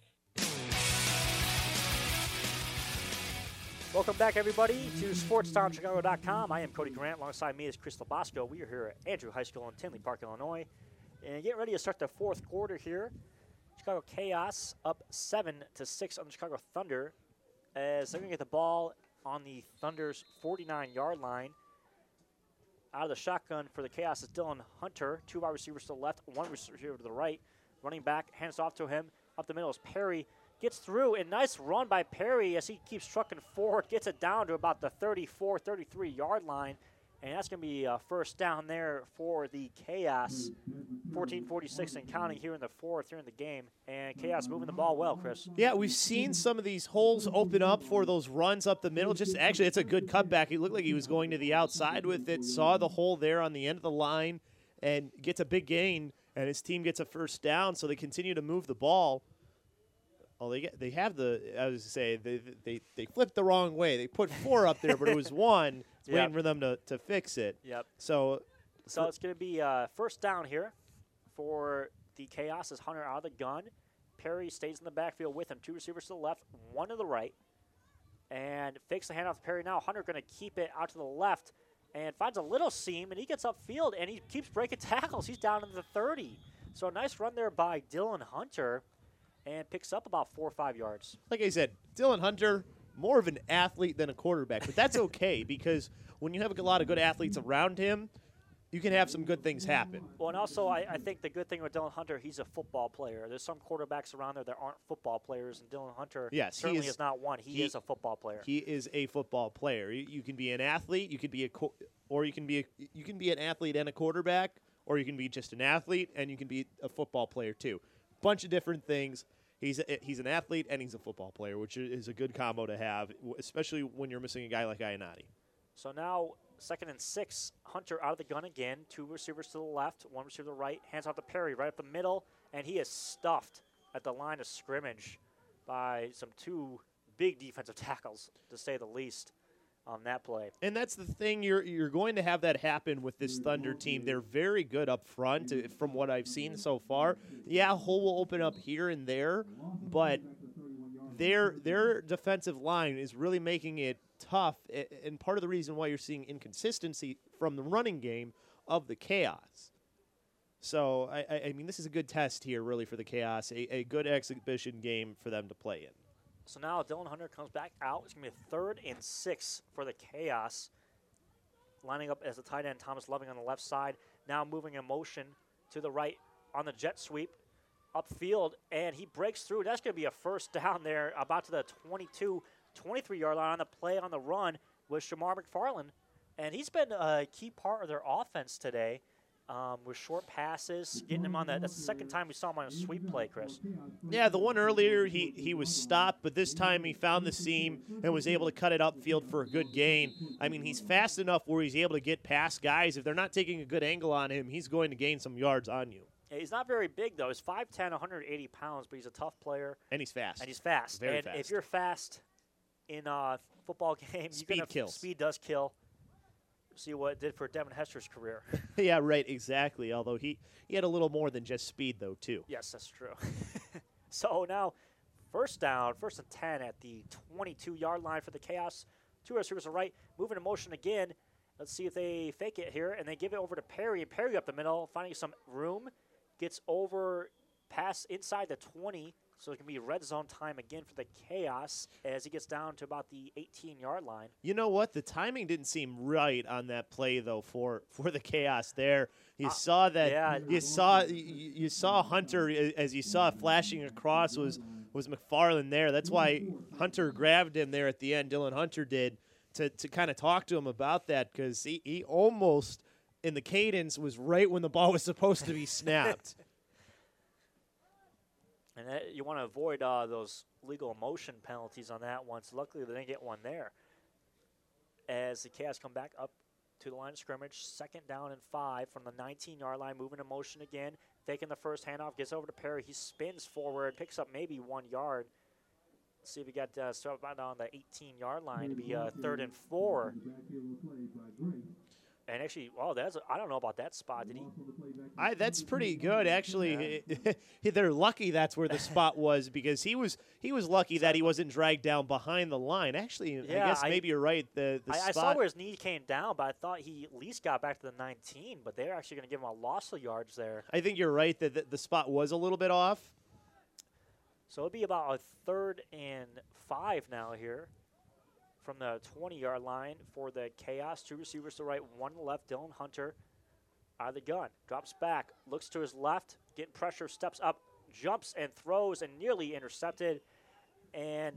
Welcome back, everybody, to SportsTownChicago.com. I am Cody Grant. Alongside me is Chris Labasco. We are here at Andrew High School in Tinley Park, Illinois. And getting ready to start the fourth quarter here. Chicago Chaos up 7-6 on the Chicago Thunder as they're going to get the ball on the Thunder's 49-yard line. Out of the shotgun for the Chaos is Dylan Hunter. 2 wide receivers to the left, 1 receiver to the right. Running back, hands off to him. Up the middle is Perry. Gets through, and nice run by Perry as he keeps trucking forward. Gets it down to about the 34, 33-yard line. And that's going to be a first down there for the Chaos. 14:46 and counting here in the fourth, here in the game. And Chaos moving the ball well, Chris. Yeah, we've seen some of these holes open up for those runs up the middle. Just actually, it's a good cutback. He looked like he was going to the outside with it. Saw the hole there on the end of the line and gets a big gain. And his team gets a first down, so they continue to move the ball. Well, they have the, I was to say, they flipped the wrong way. They put 4 up there, but it was 1. It's waiting for them to fix it. Yep. So it's going to be first down here for the Chaos as Hunter out of the gun. Perry stays in the backfield with him. 2 receivers to the left, 1 to the right. And fakes the handoff to Perry now. Hunter going to keep it out to the left and finds a little seam, and he gets upfield, and he keeps breaking tackles. He's down in the 30. So a nice run there by Dylan Hunter. And picks up about 4 or 5 yards. Like I said, Dylan Hunter, more of an athlete than a quarterback. But that's okay because when you have a lot of good athletes around him, you can have some good things happen. Well, and also I think the good thing with Dylan Hunter, he's a football player. There's some quarterbacks around there that aren't football players, and Dylan Hunter certainly is not one. He is a football player. He is a football player. You can be an athlete, you can be you can be an athlete and a quarterback, or you can be just an athlete and you can be a football player too. Bunch of different things. He's an athlete and he's a football player, which is a good combo to have, especially when you're missing a guy like Ionati. So now 2nd and 6, Hunter out of the gun again. 2 receivers to the left, 1 receiver to the right. Hands off to Perry right up the middle, and he is stuffed at the line of scrimmage by some 2 big defensive tackles, to say the least, on that play. And that's the thing, you're going to have that happen with this Thunder team. They're very good up front from what I've seen so far. Yeah, a hole will open up here and there, but their defensive line is really making it tough, and part of the reason why you're seeing inconsistency from the running game of the Chaos. So, I mean, this is a good test here, really, for the Chaos, a good exhibition game for them to play in. So now Dylan Hunter comes back out. It's going to be a 3rd and 6 for the Chaos. Lining up as the tight end, Thomas Loving on the left side. Now moving in motion to the right on the jet sweep. Upfield, and he breaks through. That's going to be a first down there, about to the 22, 23-yard line on the play on the run with Shamar McFarland. And he's been a key part of their offense today. With short passes, getting him on that. That's the second time we saw him on a sweep play, Chris. Yeah, the one earlier, he was stopped, but this time he found the seam and was able to cut it upfield for a good gain. I mean, he's fast enough where he's able to get past guys. If they're not taking a good angle on him, he's going to gain some yards on you. Yeah, he's not very big, though. He's 5'10", 180 pounds, but he's a tough player. And he's fast. And he's fast. Very and fast. if you're fast in a football game, Speed kills. Speed does kill. See what it did for Devin Hester's career. Yeah, right, exactly. Although he had a little more than just speed, though, too. Yes, that's true. So now, first down, 1st and 10 at the 22-yard line for the Chaos. 2 receivers are right, moving in motion again. Let's see if they fake it here, and they give it over to Perry. And Perry up the middle, finding some room, gets over, pass inside the 20, so it can be red zone time again for the Chaos as he gets down to about the 18-yard line. You know what? The timing didn't seem right on that play, though, for the Chaos there. You saw that. Yeah. You saw Hunter, as you saw flashing across, was McFarland there. That's why Hunter grabbed him there at the end. Dylan Hunter did to kind of talk to him about that, because he almost, in the cadence, was right when the ball was supposed to be snapped. And you want to avoid those legal motion penalties on that one. So luckily they didn't get one there. As the Chaos come back up to the line of scrimmage, 2nd down and 5 from the 19-yard line, moving in motion again, faking the first handoff, gets over to Perry. He spins forward, picks up maybe 1 yard. Let's see if he got started about on the 18-yard line to be 3rd and 4. And actually, well, I don't know about that spot. Did he? That's pretty good, actually. Yeah. They're lucky that's where the spot was, because he was lucky that he wasn't dragged down behind the line. Actually, yeah, I guess maybe you're right. The spot. I saw where his knee came down, but I thought he at least got back to the 19. But they're actually going to give him a loss of yards there. I think you're right that the spot was a little bit off. So it'll be about a 3rd and 5 now here from the 20-yard line for the Chaos. 2 receivers to right, 1 left. Dylan Hunter out of the gun. Drops back, looks to his left, getting pressure, steps up, jumps and throws, and nearly intercepted. And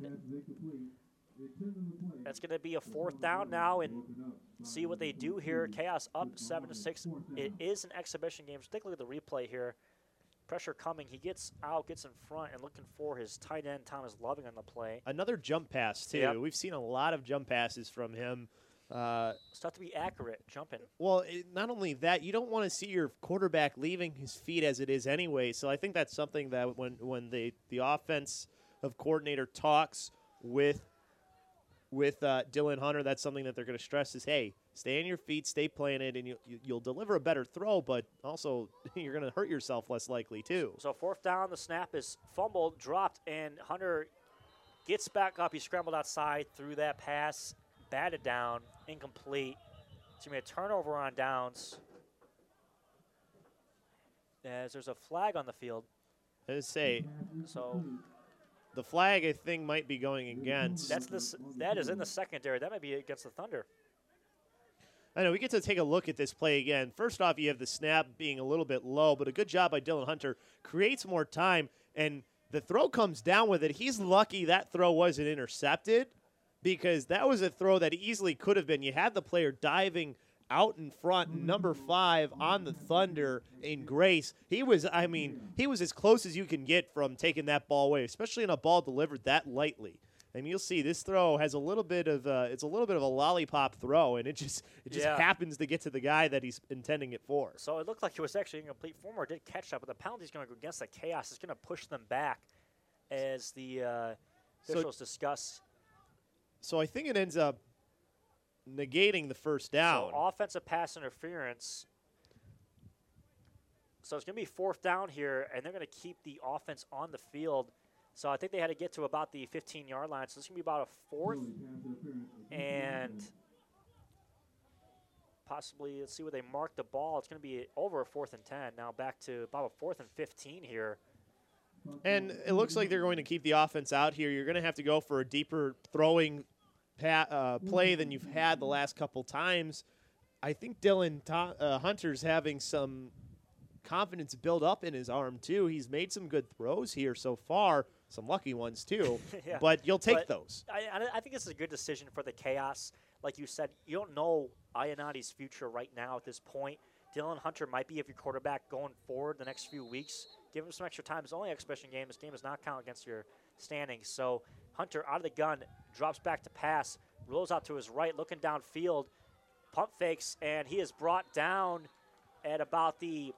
that's going to be a 4th down now, and see what they do here. Chaos up 7-6. It is an exhibition game, so take a look at the replay here. Pressure coming. He gets out, gets in front, and looking for his tight end, Thomas Loving, on the play. Another jump pass, too. Yep. We've seen a lot of jump passes from him. It's tough to be accurate, jumping. Well, not only that, you don't want to see your quarterback leaving his feet as it is anyway. So I think that's something that when the offensive coordinator talks with Dylan Hunter, that's something that they're going to stress is, hey, stay on your feet, stay planted, and you'll deliver a better throw, but also you're going to hurt yourself less likely too. So 4th down, the snap is fumbled, dropped, and Hunter gets back up. He scrambled outside, threw that pass, batted down, incomplete. It's going to be a turnover on downs, as there's a flag on the field. Let's say, so the flag, I think, might be going against. That is in the secondary. That might be against the Thunder. I know, we get to take a look at this play again. First off, you have the snap being a little bit low, but a good job by Dylan Hunter. Creates more time, and the throw comes down with it. He's lucky that throw wasn't intercepted, because that was a throw that easily could have been. You had the player diving out in front, number 5 on the Thunder in Grace. He was as close as you can get from taking that ball away, especially in a ball delivered that lightly. And you'll see this throw has a little bit of a lollipop throw, and it just happens to get to the guy that he's intending it for. So it looked like it was actually incomplete. Former did catch that, but the penalty's going to go against the Chaos. It's going to push them back, as the officials discuss. So I think it ends up negating the first down. So offensive pass interference. So it's going to be 4th down here, and they're going to keep the offense on the field. So I think they had to get to about the 15-yard line. So this is going to be about a 4th and possibly, let's see where they mark the ball. It's going to be over a 4th and 10. Now back to about a 4th and 15 here. And it looks like they're going to keep the offense out here. You're going to have to go for a deeper throwing play than you've had the last couple times. I think Dylan Hunter's having some confidence build up in his arm, too. He's made some good throws here so far, some lucky ones, too. Yeah. But you'll take those. I think this is a good decision for the Chaos. Like you said, you don't know Ionati's future right now at this point. Dylan Hunter might be your quarterback going forward the next few weeks. Give him some extra time. It's only an exhibition game. This game does not count against your standings. So Hunter out of the gun, drops back to pass, rolls out to his right, looking downfield, pump fakes, and he is brought down at about the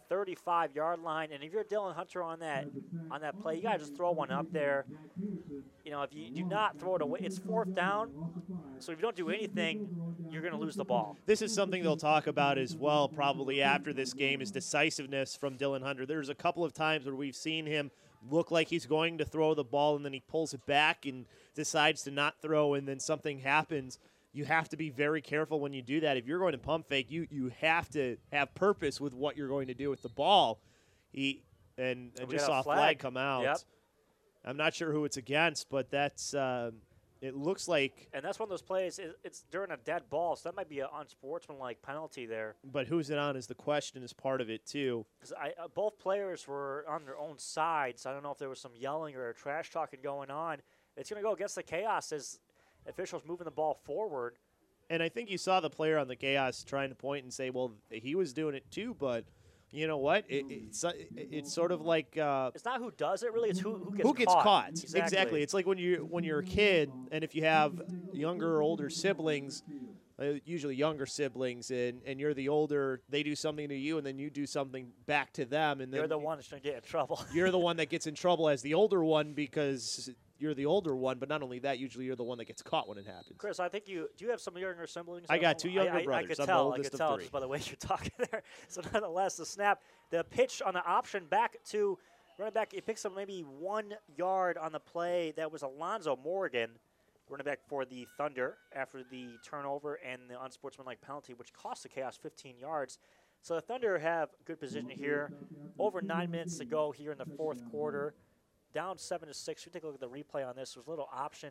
35-yard line. And if you're Dylan Hunter on that play, you got to just throw one up there. You know, if you do not throw it away, it's 4th down. So if you don't do anything, you're going to lose the ball. This is something they'll talk about as well probably after this game is decisiveness from Dylan Hunter. There's a couple of times where we've seen him look like he's going to throw the ball, and then he pulls it back and decides to not throw, and then something happens. You have to be very careful when you do that. If you're going to pump fake, you have to have purpose with what you're going to do with the ball. And just saw a flag come out. Yep. I'm not sure who it's against, but that's it looks like. And that's one of those plays, it's during a dead ball, so that might be an unsportsmanlike penalty there. But who's it on is the question is part of it, too. Because both players were on their own sides. I don't know if there was some yelling or trash talking going on. It's going to go against the Chaos as officials moving the ball forward. And I think you saw the player on the Chaos trying to point and say, well, he was doing it too, but you know what? It's sort of like it's not who does it really; it's who gets caught. Exactly. It's like when you're a kid, and if you have younger or older siblings, usually younger siblings, and you're the older, they do something to you, and then you do something back to them, and then you're the one that's going to get in trouble. You're the one that gets in trouble as the older one because you're the older one, but not only that, usually you're the one that gets caught when it happens. Chris, I think do you have some younger siblings? I got 2 younger brothers. I could tell just by the way you're talking there. So nonetheless, the snap, the pitch on the option back to running back, it picks up maybe 1 yard on the play. That was Alonzo Morgan, running back for the Thunder after the turnover and the unsportsmanlike penalty, which cost the Chaos 15 yards. So the Thunder have good position here. Over 9 minutes to go here in the 4th quarter. Down 7-6. We take a look at the replay on this. There's a little option,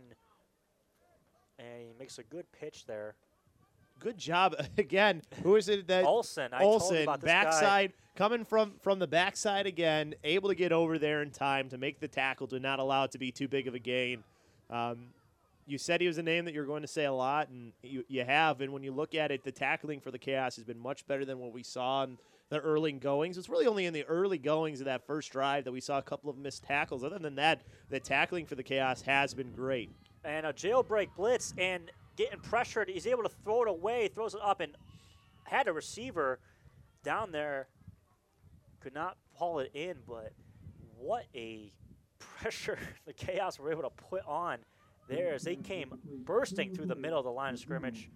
and he makes a good pitch there. Good job again. Who is it? That Olsen. Olsen, backside, coming from the backside again, able to get over there in time to make the tackle, to not allow it to be too big of a gain. You said he was a name that you're going to say a lot, and you have. And when you look at it, the tackling for the Chaos has been much better than what we saw in the early goings. It's really only in the early goings of that first drive that we saw a couple of missed tackles. Other than that, the tackling for the Chaos has been great. And a jailbreak blitz and getting pressured. He's able to throw it away, throws it up, and had a receiver down there. Could not haul it in, but what a pressure the Chaos were able to put on there as they came bursting through the middle of the line of scrimmage.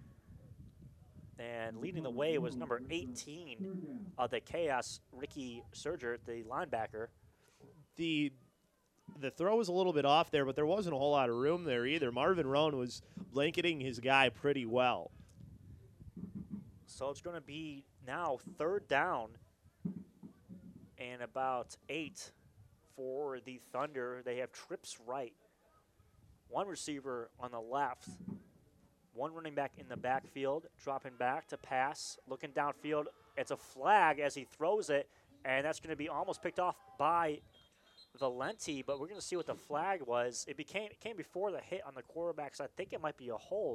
And leading the way was number 18 of the Chaos, Ricky Serger, the linebacker. The throw was a little bit off there, but there wasn't a whole lot of room there either. Marvin Roan was blanketing his guy pretty well. So it's going to be now 3rd down and about 8 for the Thunder. They have trips right. 1 receiver on the left. 1 running back in the backfield, dropping back to pass, looking downfield. It's a flag as he throws it, and that's going to be almost picked off by Valenti, but we're going to see what the flag was. It came before the hit on the quarterback, so I think it might be a hold.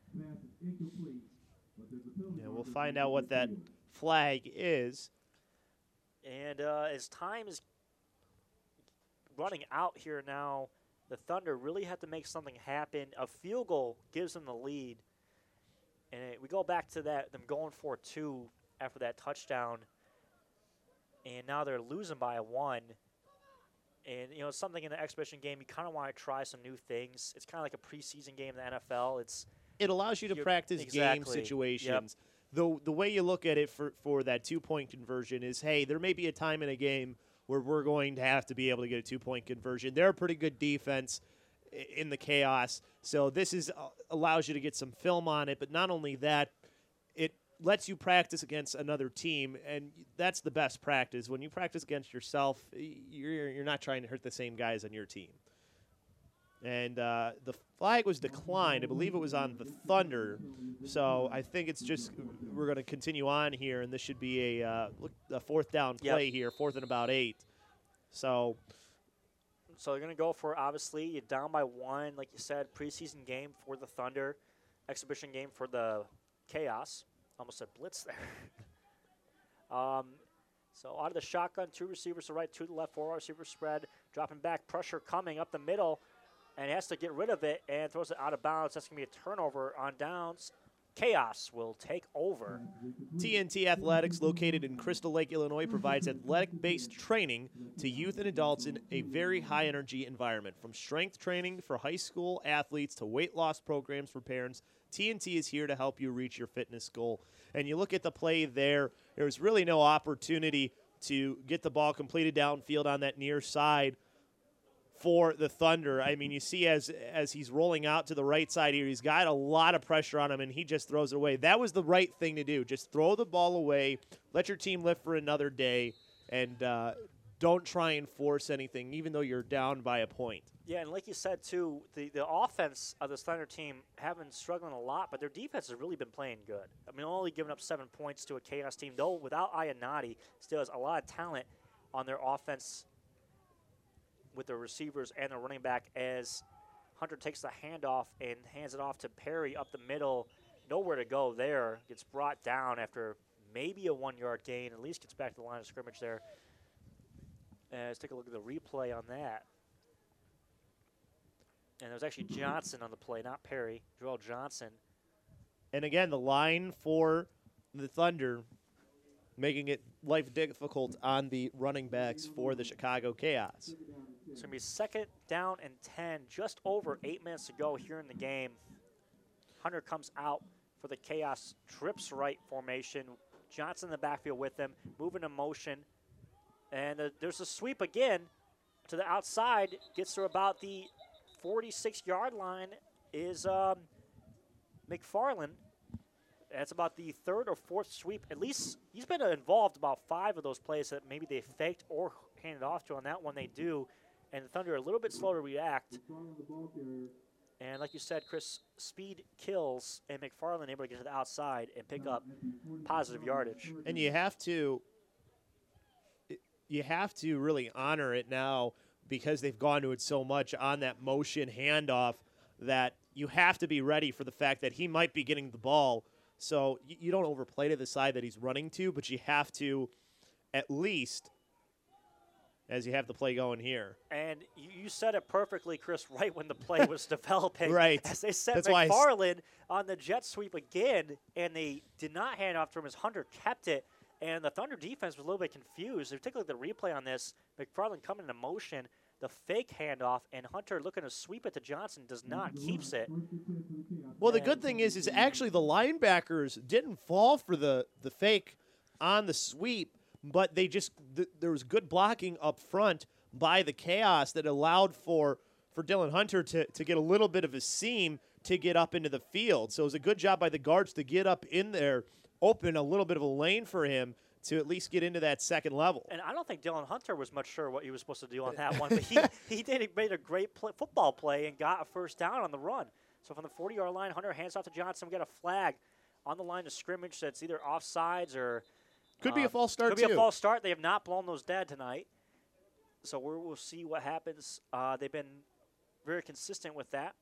Yeah, we'll find out what that flag is. And as time is running out here now, the Thunder really have to make something happen. A field goal gives them the lead. And we go back to them going for 2 after that touchdown. And now they're losing by 1. And, you know, something in the exhibition game, you kind of want to try some new things. It's kind of like a preseason game in the NFL. It allows you to practice game situations. Yep. The way you look at it for that 2-point conversion is, hey, there may be a time in a game where we're going to have to be able to get a 2-point conversion. They're a pretty good defense in the Chaos, so this allows you to get some film on it. But not only that, it lets you practice against another team, and that's the best practice. When you practice against yourself, you're not trying to hurt the same guys on your team. And the flag was declined. I believe it was on the Thunder. So I think it's just we're going to continue on here, and this should be a 4th down play here, 4th and about 8. So they're going to go for, obviously, you're down by 1, like you said, preseason game for the Thunder, exhibition game for the Chaos. Almost said blitz there. So out of the shotgun, 2 receivers to right, 2 to the left, 4 receiver spread, dropping back, pressure coming up the middle. And he has to get rid of it and throws it out of bounds. That's going to be a turnover on downs. Chaos will take over. TNT Athletics, located in Crystal Lake, Illinois, provides athletic-based training to youth and adults in a very high-energy environment. From strength training for high school athletes to weight loss programs for parents, TNT is here to help you reach your fitness goal. And you look at the play there, there's really no opportunity to get the ball completed downfield on that near side for the Thunder. I mean, you see as he's rolling out to the right side here, he's got a lot of pressure on him, and he just throws it away. That was the right thing to do. Just throw the ball away, let your team live for another day, and don't try and force anything, even though you're down by a point. Yeah, and like you said, too, the offense of this Thunder team have been struggling a lot, but their defense has really been playing good. I mean, only giving up 7 points to a Chaos team, though without Ayanati, still has a lot of talent on their offense with the receivers and the running back as Hunter takes the handoff and hands it off to Perry up the middle. Nowhere to go there. Gets brought down after maybe a 1-yard gain. At least gets back to the line of scrimmage there. Let's take a look at the replay on that. And there was actually Johnson on the play, not Perry. Joel Johnson. And again, the line for the Thunder making it life difficult on the running backs for the Chicago Chaos. It's going to be 2nd down and 10, just over 8 minutes to go here in the game. Hunter comes out for the Chaos trips right formation. Johnson in the backfield with them, moving in motion. And there's a sweep again to the outside. Gets to about the 46-yard line is McFarland. That's about the 3rd or 4th sweep. At least he's been involved about 5 of those plays that maybe they faked or handed off to. On that one they do. And the Thunder are a little bit slow to react. And like you said, Chris, speed kills, and McFarland able to get to the outside and pick up positive yardage. And you have to really honor it now because they've gone to it so much on that motion handoff that you have to be ready for the fact that he might be getting the ball. So you don't overplay to the side that he's running to, but you have to at least, as you have the play going here. And you said it perfectly, Chris, right when the play was developing. Right. As they set That's McFarland on the jet sweep again, and they did not hand off to him as Hunter kept it. And the Thunder defense was a little bit confused. They took a look at the replay on this. McFarland coming into motion, the fake handoff, and Hunter looking to sweep it to Johnson, does not, keeps it. Well, the good thing is actually the linebackers didn't fall for the fake on the sweep, but they just there was good blocking up front by the Chaos that allowed for Dylan Hunter to get a little bit of a seam to get up into the field. So it was a good job by the guards to get up in there, open a little bit of a lane for him to at least get into that second level. And I don't think Dylan Hunter was much sure what he was supposed to do on that one, but he made a great football play and got a first down on the run. So from the 40-yard line, Hunter hands off to Johnson. We got a flag on the line of scrimmage that's either offsides or could be a false start, Could be a false start. They have not blown those dead tonight. So we'll see what happens. They've been very consistent with that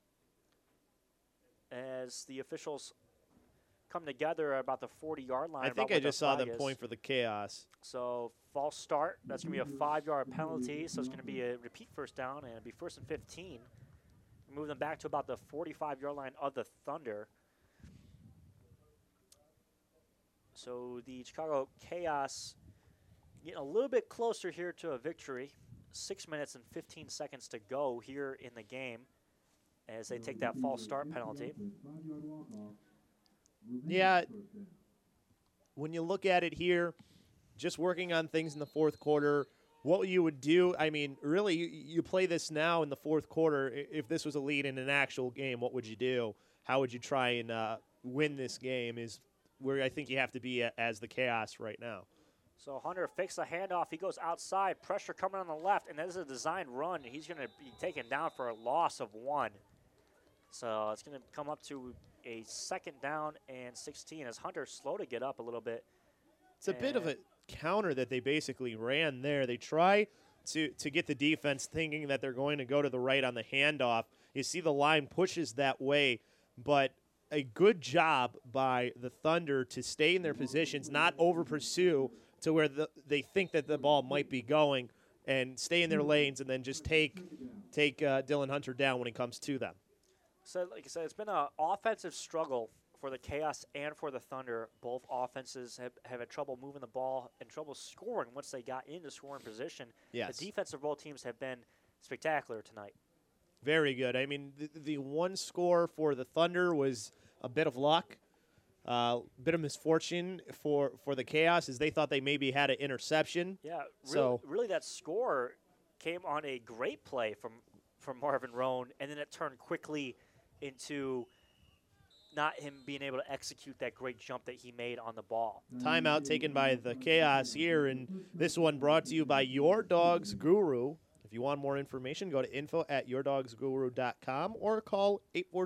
as the officials come together at about the 40-yard line. I think I just saw them point for the Chaos. So false start. That's going to be a 5-yard penalty. So it's going to be a repeat first down, and it'll be 1st and 15. Move them back to about the 45-yard line of the Thunder. So the Chicago Chaos getting a little bit closer here to a victory. 6 minutes and 15 seconds to go here in the game as they take that false start penalty. Yeah, when you look at it here, just working on things in the fourth quarter, what you would do, I mean, really, you play this now in the fourth quarter. If this was a lead in an actual game, what would you do? How would you try and win this game is where I think you have to be as the Chaos right now. So Hunter fakes the handoff. He goes outside. Pressure coming on the left, and that is a designed run. He's going to be taken down for a loss of 1. So it's going to come up to a 2nd down and 16 as Hunter's slow to get up a little bit. It's a bit of a counter that they basically ran there. They try to get the defense thinking that they're going to go to the right on the handoff. You see the line pushes that way, but a good job by the Thunder to stay in their positions, not over-pursue to where they think that the ball might be going, and stay in their lanes and then just take Dylan Hunter down when he comes to them. So, like I said, it's been an offensive struggle for the Chaos and for the Thunder, both offenses have had trouble moving the ball and trouble scoring once they got into scoring position. Yes. The defense of both teams have been spectacular tonight. Very good. I mean, the one score for the Thunder was a bit of luck, a bit of misfortune for the Chaos, as they thought they maybe had an interception. Yeah, So- really that score came on a great play from Marvin Roan, and then it turned quickly into not him being able to execute that great jump that he made on the ball. Timeout taken by the Chaos here, and this one brought to you by Your Dog's Guru. If you want more information, go to info@yourdogsguru.com or call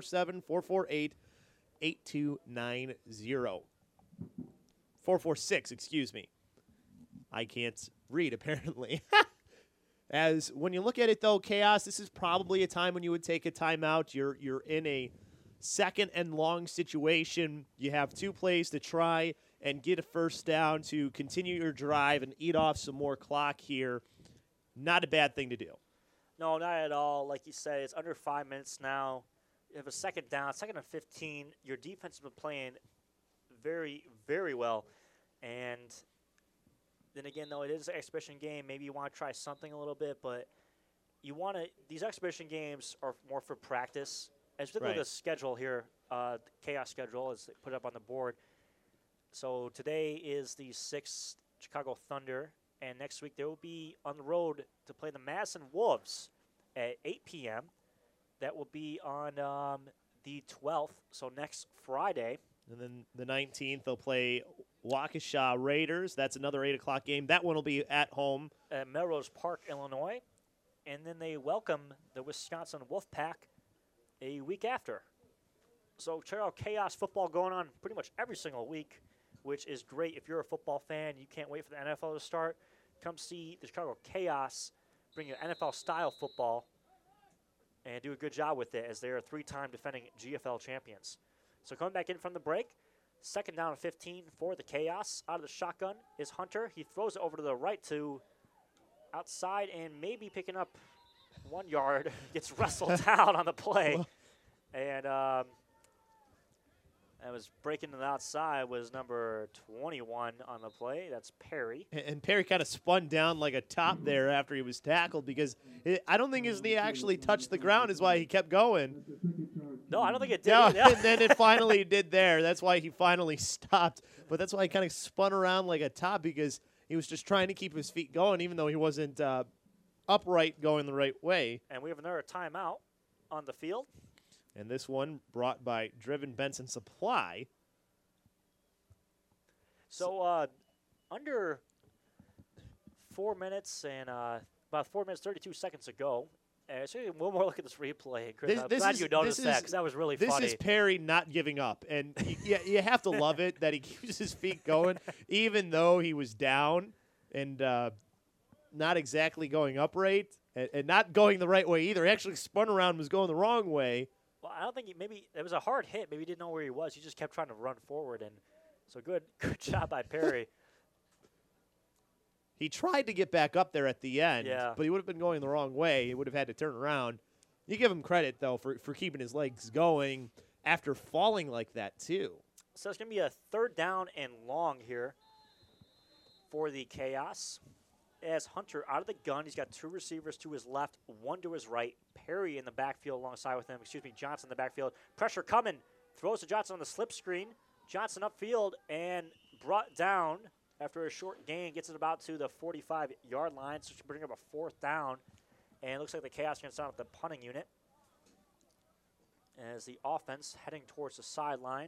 847-448-8290. 446, excuse me. I can't read, apparently. As when you look at it, though, Chaos, this is probably a time when you would take a timeout. You're in a second and long situation. You have 2 plays to try and get a first down to continue your drive and eat off some more clock here. Not a bad thing to do. No, not at all. Like you said, it's under 5 minutes now. You have a second down, second and 15. Your defense has been playing very, very well. And then again, though, it is an exhibition game. Maybe you want to try something a little bit, but you want to. These exhibition games are more for practice. As we look at the schedule here, the Chaos schedule is put up on the board. So today is the 6th Chicago Thunder, and next week they will be on the road to play the Madison Wolves at 8 p.m. That will be on the 12th, so next Friday. And then the 19th, they'll play Waukesha Raiders. That's another 8 o'clock game. That one will be at home. At Melrose Park, Illinois. And then they welcome the Wisconsin Wolfpack a week after. So check out Chaos football going on pretty much every single week, which is great. If you're a football fan, you can't wait for the NFL to start. Come see the Chicago Chaos bring you NFL-style football and do a good job with it, as they are 3-time defending GFL champions. So coming back in from the break, second down and 15 for the Chaos. Out of the shotgun is Hunter. He throws it over to the right to outside and maybe picking up 1 yard. Gets wrestled down on the play. And that was breaking to the outside was number 21 on the play. That's Perry. And Perry kind of spun down like a top there after he was tackled, because I don't think his knee actually touched the ground is why he kept going. No, I don't think it did. No, Yeah. and then it finally did there. That's why he finally stopped. But that's why he kind of spun around like a top, because he was just trying to keep his feet going, even though he wasn't upright going the right way. And we have another timeout on the field. And this one brought by Driven Benson Supply. So under 4 minutes and about 4 minutes, 32 seconds ago. So one more look at this replay, Chris. I'm glad you noticed that, because that was really funny. This is Perry not giving up. And you have to love it that he keeps his feet going, even though he was down and not exactly going upright and not going the right way either. He actually spun around and was going the wrong way. Well, I don't think maybe it was a hard hit. Maybe he didn't know where he was. He just kept trying to run forward, and so good job by Perry. He tried to get back up there at the end, Yeah. but he would have been going the wrong way. He would have had to turn around. You give him credit, though, for keeping his legs going after falling like that, too. So it's going to be a third down and long here for the Chaos. As Hunter out of the gun, he's got 2 receivers to his left, 1 to his right. Perry in the backfield alongside with him. Johnson in the backfield. Pressure coming. Throws to Johnson on the slip screen. Johnson upfield and brought down after a short gain. Gets it about to the 45-yard line. So should bring up a 4th down. And it looks like the Chaos are going to start with the punting unit as the offense heading towards the sideline.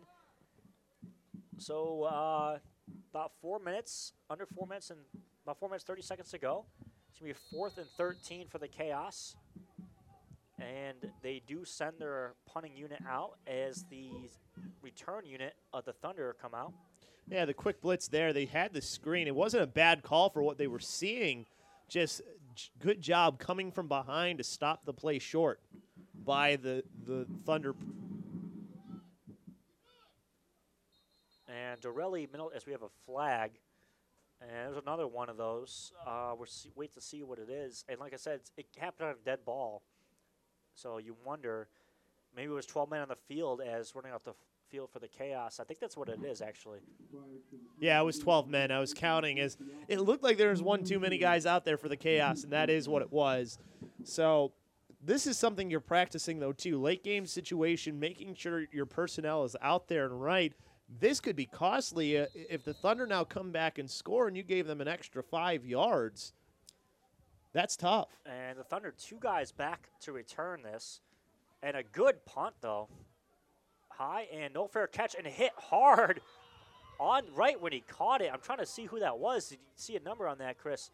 So about 4 minutes, under 4 minutes, and about 4 minutes, 30 seconds to go. It's going to be 4th and 13 for the Chaos. And they do send their punting unit out as the return unit of the Thunder come out. Yeah, the quick blitz there. They had the screen. It wasn't a bad call for what they were seeing. Just good job coming from behind to stop the play short by the Thunder. And Dorelli, as we have a flag. And there's another one of those. Wait to see what it is. And like I said, it happened on a dead ball. So you wonder, maybe it was 12 men on the field as running off the field for the Chaos. I think that's what it is, actually. Yeah, it was 12 men. I was counting as it looked like there was one too many guys out there for the Chaos, and that is what it was. So this is something you're practicing, though, too. Late game situation, making sure your personnel is out there and right. This could be costly if the Thunder now come back and score and you gave them an extra 5 yards. That's tough. And the Thunder, 2 guys back to return this. And a good punt, though. High and no fair catch and hit hard on right when he caught it. I'm trying to see who that was. Did you see a number on that, Chris?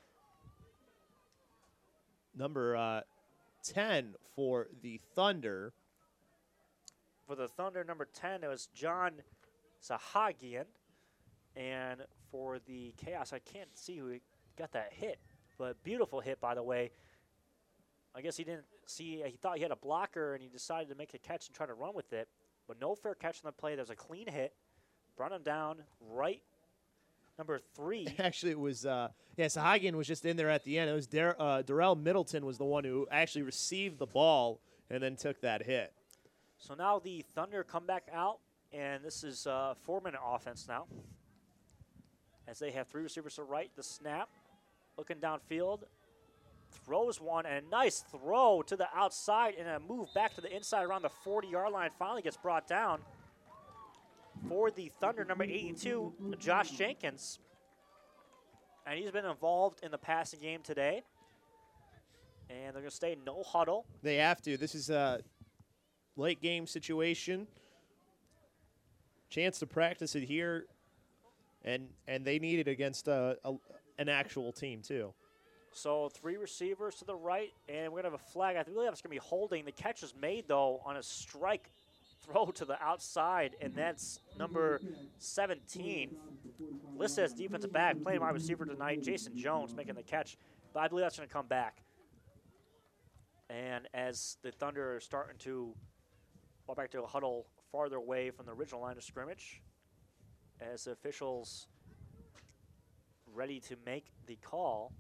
Number 10 for the Thunder. For the Thunder, number 10, it was John Sahagian. And for the Chaos, I can't see who got that hit. But beautiful hit, by the way. I guess he didn't see, he thought he had a blocker, and he decided to make a catch and try to run with it. But no fair catch on the play. There's a clean hit. Brought him down right, number 3. Actually, it was, Sahagian was just in there at the end. It was Darrell Middleton was the one who actually received the ball and then took that hit. So now the Thunder come back out, and this is a 4-minute offense now. As they have 3 receivers to right, the snap, looking downfield, throws one, and a nice throw to the outside, and a move back to the inside around the 40-yard line. Finally gets brought down for the Thunder, number 82, Josh Jenkins. And he's been involved in the passing game today. And they're going to stay no huddle. They have to. This is a late game situation. Chance to practice it here, and they need it against an actual team too. So 3 receivers to the right, and we're going to have a flag. I believe that's going to be holding. The catch is made, though, on a strike throw to the outside, and that's number 17. Listed as defensive back, playing wide receiver tonight, Jason Jones making the catch, but I believe that's going to come back. And as the Thunder are starting to fall back to a huddle farther away from the original line of scrimmage, as the officials ready to make the call.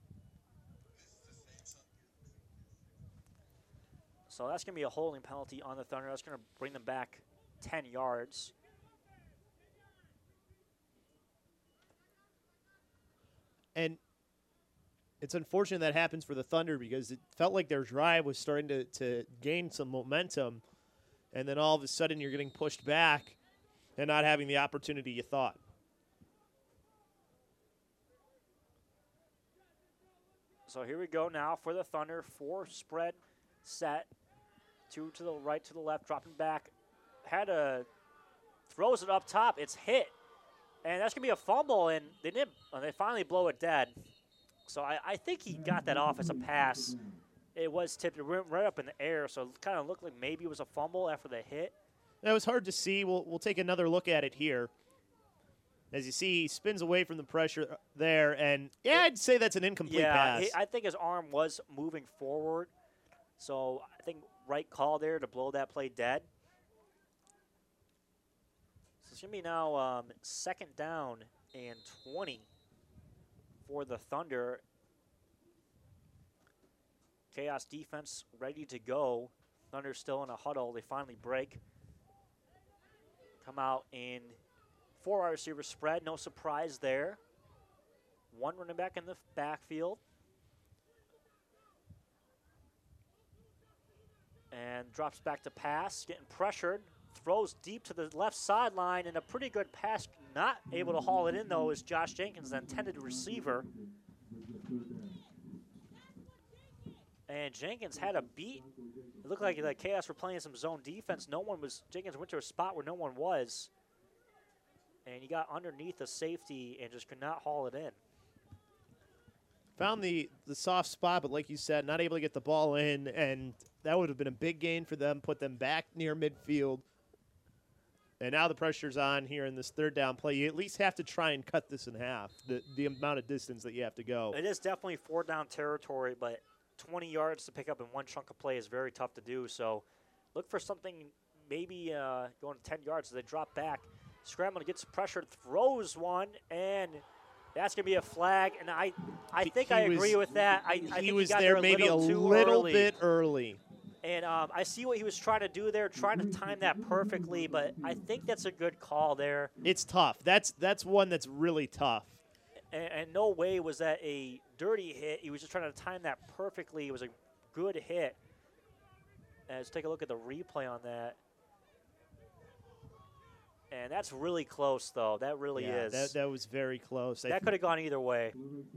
So that's going to be a holding penalty on the Thunder. That's going to bring them back 10 yards. And it's unfortunate that happens for the Thunder because it felt like their drive was starting to gain some momentum, and then all of a sudden you're getting pushed back and not having the opportunity you thought. So here we go now for the Thunder. 4 spread set. 2 to the right, to the left, dropping back. Throws it up top. It's hit. And that's going to be a fumble, and they finally blow it dead. So I think he got that off as a pass. It was tipped. It went right up in the air, so it kind of looked like maybe it was a fumble after the hit. That was hard to see. We'll take another look at it here. As you see, he spins away from the pressure there, and I'd say that's an incomplete pass. I think his arm was moving forward, so I think right call there to blow that play dead. So it's going to be now 2nd down and 20 for the Thunder. Chaos defense ready to go. Thunder still in a huddle. They finally break. Come out in 4 wide receiver spread. No surprise there. 1 running back in the backfield. And drops back to pass. Getting pressured. Throws deep to the left sideline. And a pretty good pass. Not able to haul it in, though, is Josh Jenkins, the intended receiver. And Jenkins had a beat. It looked like the Chaos were playing some zone defense. Jenkins went to a spot where no one was. And he got underneath the safety and just could not haul it in. Found the soft spot, but like you said, not able to get the ball in, and that would have been a big gain for them, put them back near midfield. And now the pressure's on here in this 3rd down play. You at least have to try and cut this in half, the amount of distance that you have to go. It is definitely 4 down territory, but 20 yards to pick up in one chunk of play is very tough to do. So look for something maybe going to 10 yards as they drop back. Scrambling, gets pressured, throws one, and that's going to be a flag. And I think I agree with that. I think he was got there maybe a little bit early. And I see what he was trying to do there, trying to time that perfectly, but I think that's a good call there. It's tough. That's one that's really tough. And no way was that a dirty hit. He was just trying to time that perfectly. It was a good hit. And let's take a look at the replay on that. And that's really close, though. That really is. That was very close. That could have gone either way.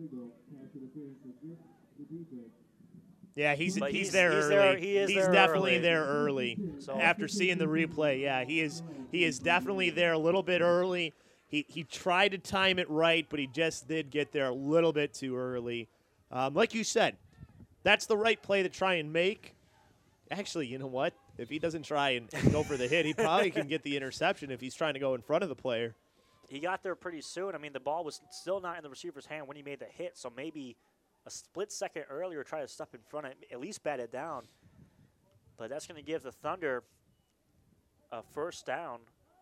Yeah, he's there he's early. there, he is he's there definitely early. there early. So After seeing the replay, yeah, he is definitely there a little bit early. He tried to time it right, but he just did get there a little bit too early. Like you said, that's the right play to try and make. Actually, you know what? If he doesn't try and go for the hit, he probably can get the interception if he's trying to go in front of the player. He got there pretty soon. I mean, the ball was still not in the receiver's hand when he made the hit, so maybe a split second earlier try to step in front of it, at least bat it down. But that's going to give the Thunder a first down.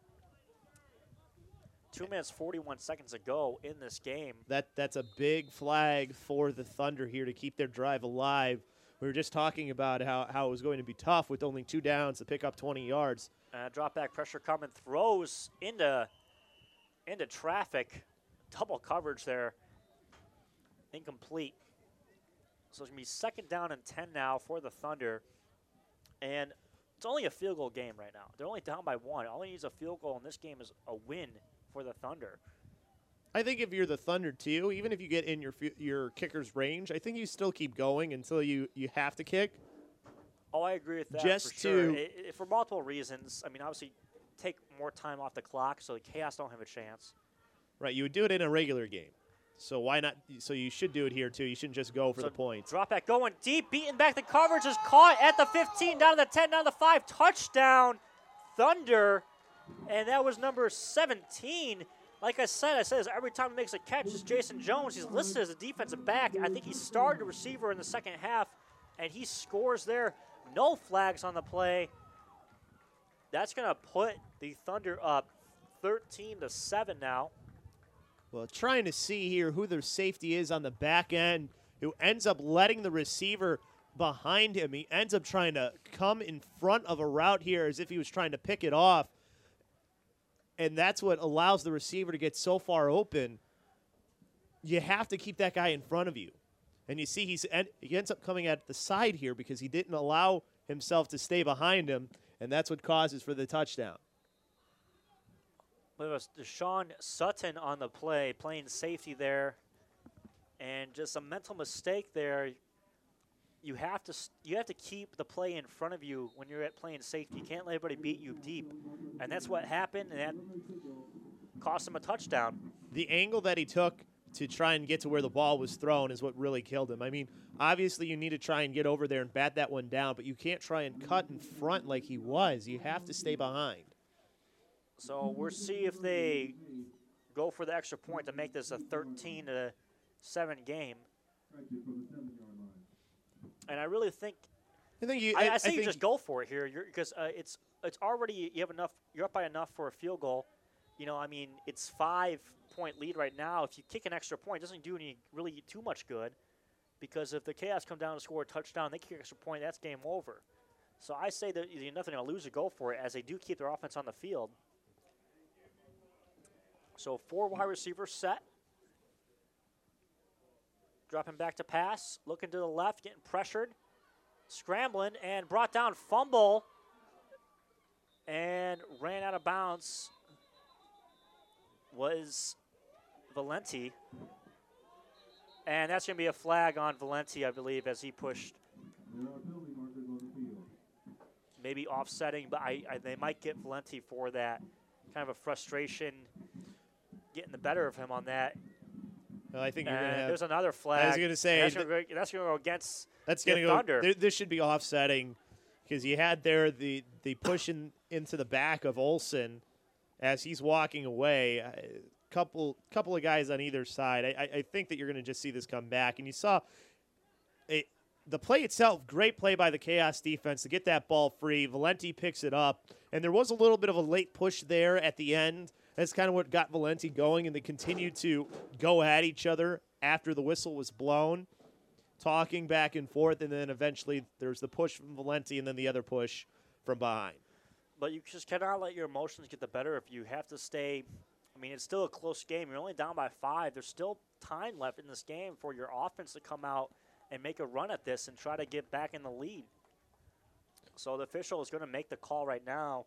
2 minutes, 41 seconds to go in this game. That's a big flag for the Thunder here to keep their drive alive. We were just talking about how it was going to be tough with only 2 downs to pick up 20 yards. Drop back pressure coming, throws into traffic. Double coverage there. Incomplete. So it's going to be second down and 10 now for the Thunder. And it's only a field goal game right now. They're only down by 1. All he needs a field goal in this game is a win for the Thunder. I think if you're the Thunder, too, even if you get in your kicker's range, I think you still keep going until you have to kick. Oh, I agree with that Just for sure. to- For multiple reasons. I mean, obviously, take more time off the clock so the Chaos don't have a chance. Right, you would do it in a regular game. So why not? So you should do it here, too. You shouldn't just go for So the points. Drop back going deep, beaten back. The coverage is caught at the 15, down to the 10, down to the 5. Touchdown, Thunder. And that was number 17. Like I said every time he makes a catch, it's Jason Jones. He's listed as a defensive back. I think he started a receiver in the second half, and he scores there. No flags on the play. That's going to put the Thunder up 13-7 now. Well, trying to see here who their safety is on the back end, who ends up letting the receiver behind him. He ends up trying to come in front of a route here as if he was trying to pick it off. And that's what allows the receiver to get so far open. You have to keep that guy in front of you. And you see he ends up coming at the side here because he didn't allow himself to stay behind him, and that's what causes for the touchdown. It was Deshaun Sutton on the play, playing safety there. And just a mental mistake there. You have to keep the play in front of you when you're at playing safety. You can't let everybody beat you deep. And that's what happened, and that cost him a touchdown. The angle that he took to try and get to where the ball was thrown is what really killed him. I mean, obviously you need to try and get over there and bat that one down, but you can't try and cut in front like he was. You have to stay behind. So we'll see if they go for the extra point to make this a 13-7 game. And I really think I say you just go for it here, because it's already you have enough. You're up by enough for a field goal. You know, I mean, it's 5-point lead right now. If you kick an extra point, it doesn't do any really too much good, because if the Chaos come down and score a touchdown, they kick an extra point, that's game over. So I say that you're nothing to lose to go for it, as they do keep their offense on the field. So 4 wide receivers set. Dropping back to pass, looking to the left, getting pressured, scrambling, and brought down, fumble, and ran out of bounds was Valenti. And that's going to be a flag on Valenti, I believe, as he pushed. Maybe offsetting, but they might get Valenti for that. Kind of a frustration getting the better of him on that. Well, I think you're going to have. There's another flag. I was going to say that's going to go against that's the going to Thunder. go. This should be offsetting, because you had there the push into the back of Olsen as he's walking away. Couple of guys on either side. I think that you're going to just see this come back, and you saw the play itself. Great play by the Chaos defense to get that ball free. Valenti picks it up, and there was a little bit of a late push there at the end. That's kind of what got Valenti going, and they continued to go at each other after the whistle was blown talking back and forth, and then eventually there's the push from Valenti and then the other push from behind. But you just cannot let your emotions get the better if you have to stay. I mean, it's still a close game. You're only down by 5. There's still time left in this game for your offense to come out and make a run at this and try to get back in the lead. So the official is going to make the call right now.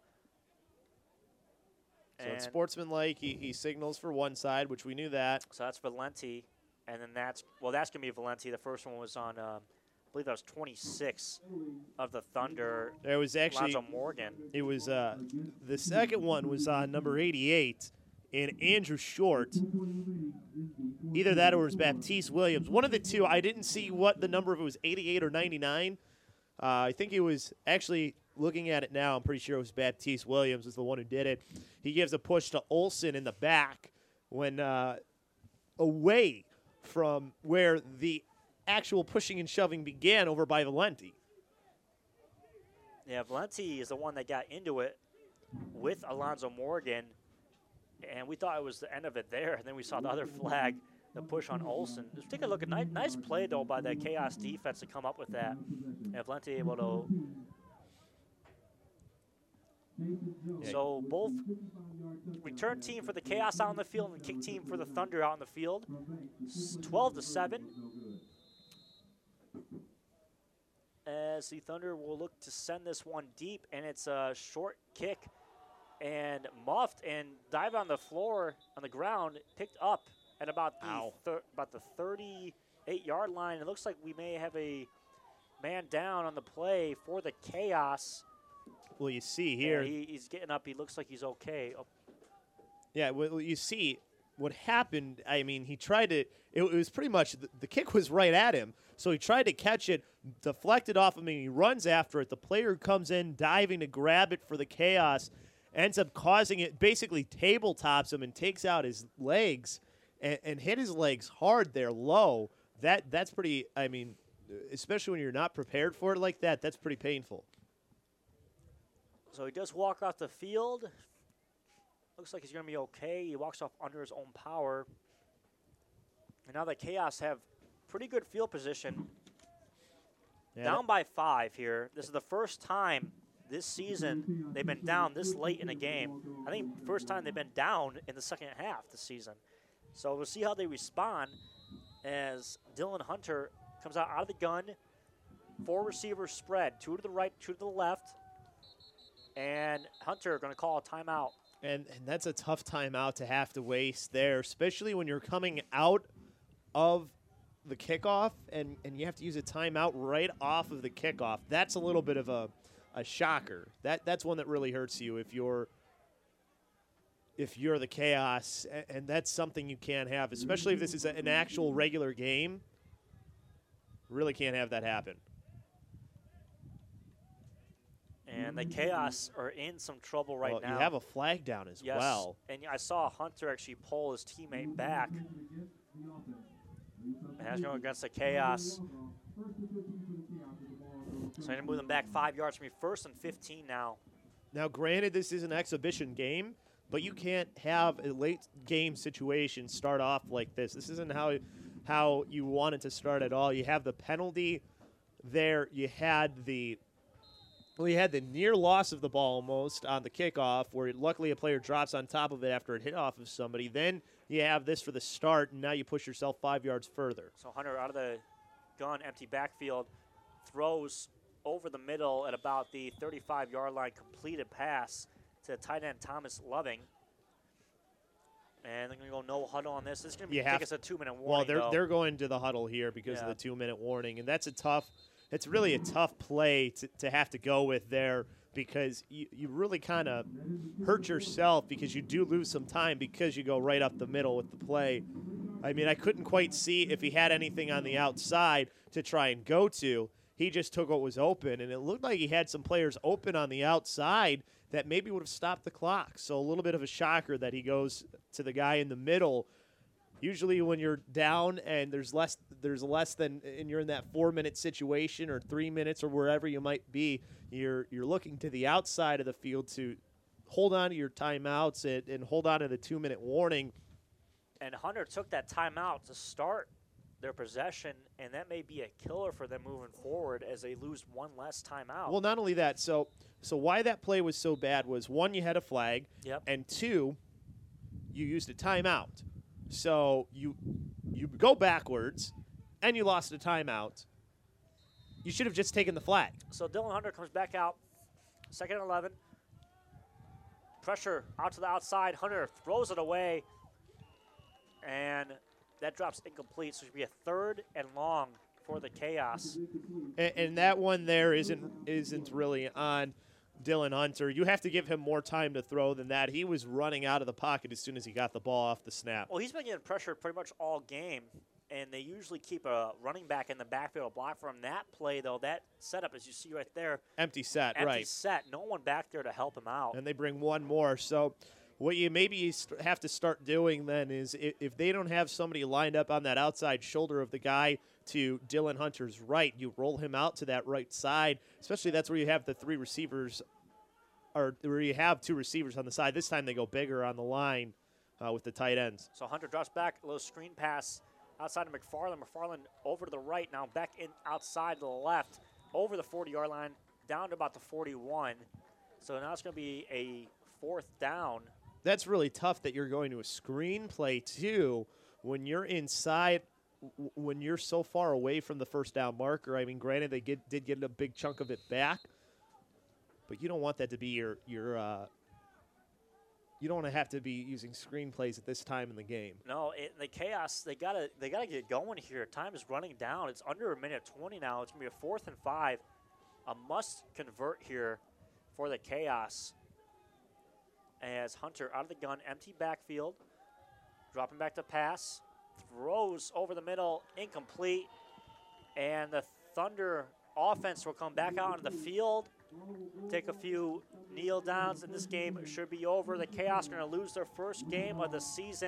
So it's sportsmanlike. He signals for one side, which we knew that. So that's Valenti. And then that's going to be Valenti. The first one was on, I believe that was 26 of the Thunder. There was actually Lonzo Morgan. It was the second one was on number 88 in Andrew Short. Either that or it was Baptiste Williams. One of the two. I didn't see what the number, if it was 88 or 99. I think it was actually, looking at it now, I'm pretty sure it was Baptiste Williams was the one who did it. He gives a push to Olsen in the back when away from where the actual pushing and shoving began over by Valenti. Yeah, Valenti is the one that got into it with Alonzo Morgan, and we thought it was the end of it there. And then we saw the other flag, the push on Olsen. Just take a look. Nice play, though, by the Chaos defense to come up with that. And Valenti able to. So both return team for the Chaos out on the field and kick team for the Thunder out on the field. 12-7. As the Thunder will look to send this one deep, and it's a short kick and muffed and dive on the floor on the ground, picked up at about the 38-yard line. It looks like we may have a man down on the play for the Chaos. Well, you see here. Yeah, he's getting up. He looks like he's okay. Oh. Yeah, well, you see what happened. I mean, he tried to – it was pretty much the kick was right at him. So he tried to catch it, deflected off of him, and he runs after it. The player comes in diving to grab it for the Chaos, ends up causing it, basically tabletops him and takes out his legs and hit his legs hard there low. That's pretty – I mean, especially when you're not prepared for it like that, that's pretty painful. So he does walk off the field. Looks like he's going to be okay. He walks off under his own power. And now the Chaos have pretty good field position. Yeah. Down by 5 here. This is the first time this season they've been down this late in a game. I think first time they've been down in the second half this season. So we'll see how they respond as Dylan Hunter comes out of the gun. 4 receivers spread, 2 to the right, 2 to the left. And Hunter going to call a timeout. And that's a tough timeout to have to waste there, especially when you're coming out of the kickoff and you have to use a timeout right off of the kickoff. That's a little bit of a shocker. That's one that really hurts you if you're the Chaos, and that's something you can't have, especially if this is an actual regular game. Really can't have that happen. And the Chaos are in some trouble right now. You have a flag down as well. And I saw Hunter actually pull his teammate back. And that's going against the Chaos. So I'm going to move them back 5 yards from me. 1st and 15 now. Now, granted, this is an exhibition game, but you can't have a late game situation start off like this. This isn't how you want it to start at all. You have the penalty there. You had the near loss of the ball almost on the kickoff, where luckily a player drops on top of it after it hit off of somebody. Then you have this for the start, and now you push yourself 5 yards further. So Hunter out of the gun, empty backfield, throws over the middle at about the 35-yard line, completed pass to tight end Thomas Loving. And they're going to go no huddle on this. This is going to take us a 2-minute warning. Well, they're going to the huddle here because of the 2-minute warning, and that's it's really a tough play to have to go with there, because you really kind of hurt yourself because you do lose some time because you go right up the middle with the play. I mean, I couldn't quite see if he had anything on the outside to try and go to. He just took what was open, and it looked like he had some players open on the outside that maybe would have stopped the clock. So a little bit of a shocker that he goes to the guy in the middle. Usually when you're down and there's less than, and you're in that 4-minute situation or 3 minutes or wherever you might be, you're looking to the outside of the field to hold on to your timeouts and hold on to the 2-minute warning. And Hunter took that timeout to start their possession, and that may be a killer for them moving forward as they lose one less timeout. Well, not only that, so why that play was so bad was, one, you had a flag, Yep. and two, you used a timeout. So you go backwards, and you lost a timeout. You should have just taken the flag. So Dylan Hunter comes back out, 2nd and 11. Pressure out to the outside. Hunter throws it away, and that drops incomplete. So it should be a 3rd and long for the Chaos. And that one there isn't really on Dylan Hunter. You have to give him more time to throw than that. He was running out of the pocket as soon as he got the ball off the snap. Well, he's been getting pressured pretty much all game, and they usually keep a running back in the backfield to block for him. That play, though, that setup, as you see right there, Empty set, empty right. set. No one back there to help him out. And they bring one more. So what you maybe have to start doing then is, if they don't have somebody lined up on that outside shoulder of the guy to Dylan Hunter's right, you roll him out to that right side, especially that's where you have the 3 receivers, or where you have 2 receivers on the side. This time they go bigger on the line with the tight ends. So Hunter drops back, a little screen pass outside of McFarland. McFarland over to the right, now back in outside to the left, over the 40-yard line, down to about the 41. So now it's going to be a 4th down. That's really tough that you're going to a screen play, too, when you're inside, when you're so far away from the first down marker. I mean, granted, they did get a big chunk of it back, but you don't want that to be your you don't want to have to be using screen plays at this time in the game. No, the Chaos, they gotta get going here. Time is running down. It's under a minute 20 now. It's gonna be a 4th and 5. A must convert here for the Chaos. As Hunter out of the gun, empty backfield, dropping back to pass, throws over the middle, incomplete, and the Thunder offense will come back out on the field, take a few kneel downs, and this game should be over. The Chaos are going to lose their first game of the season,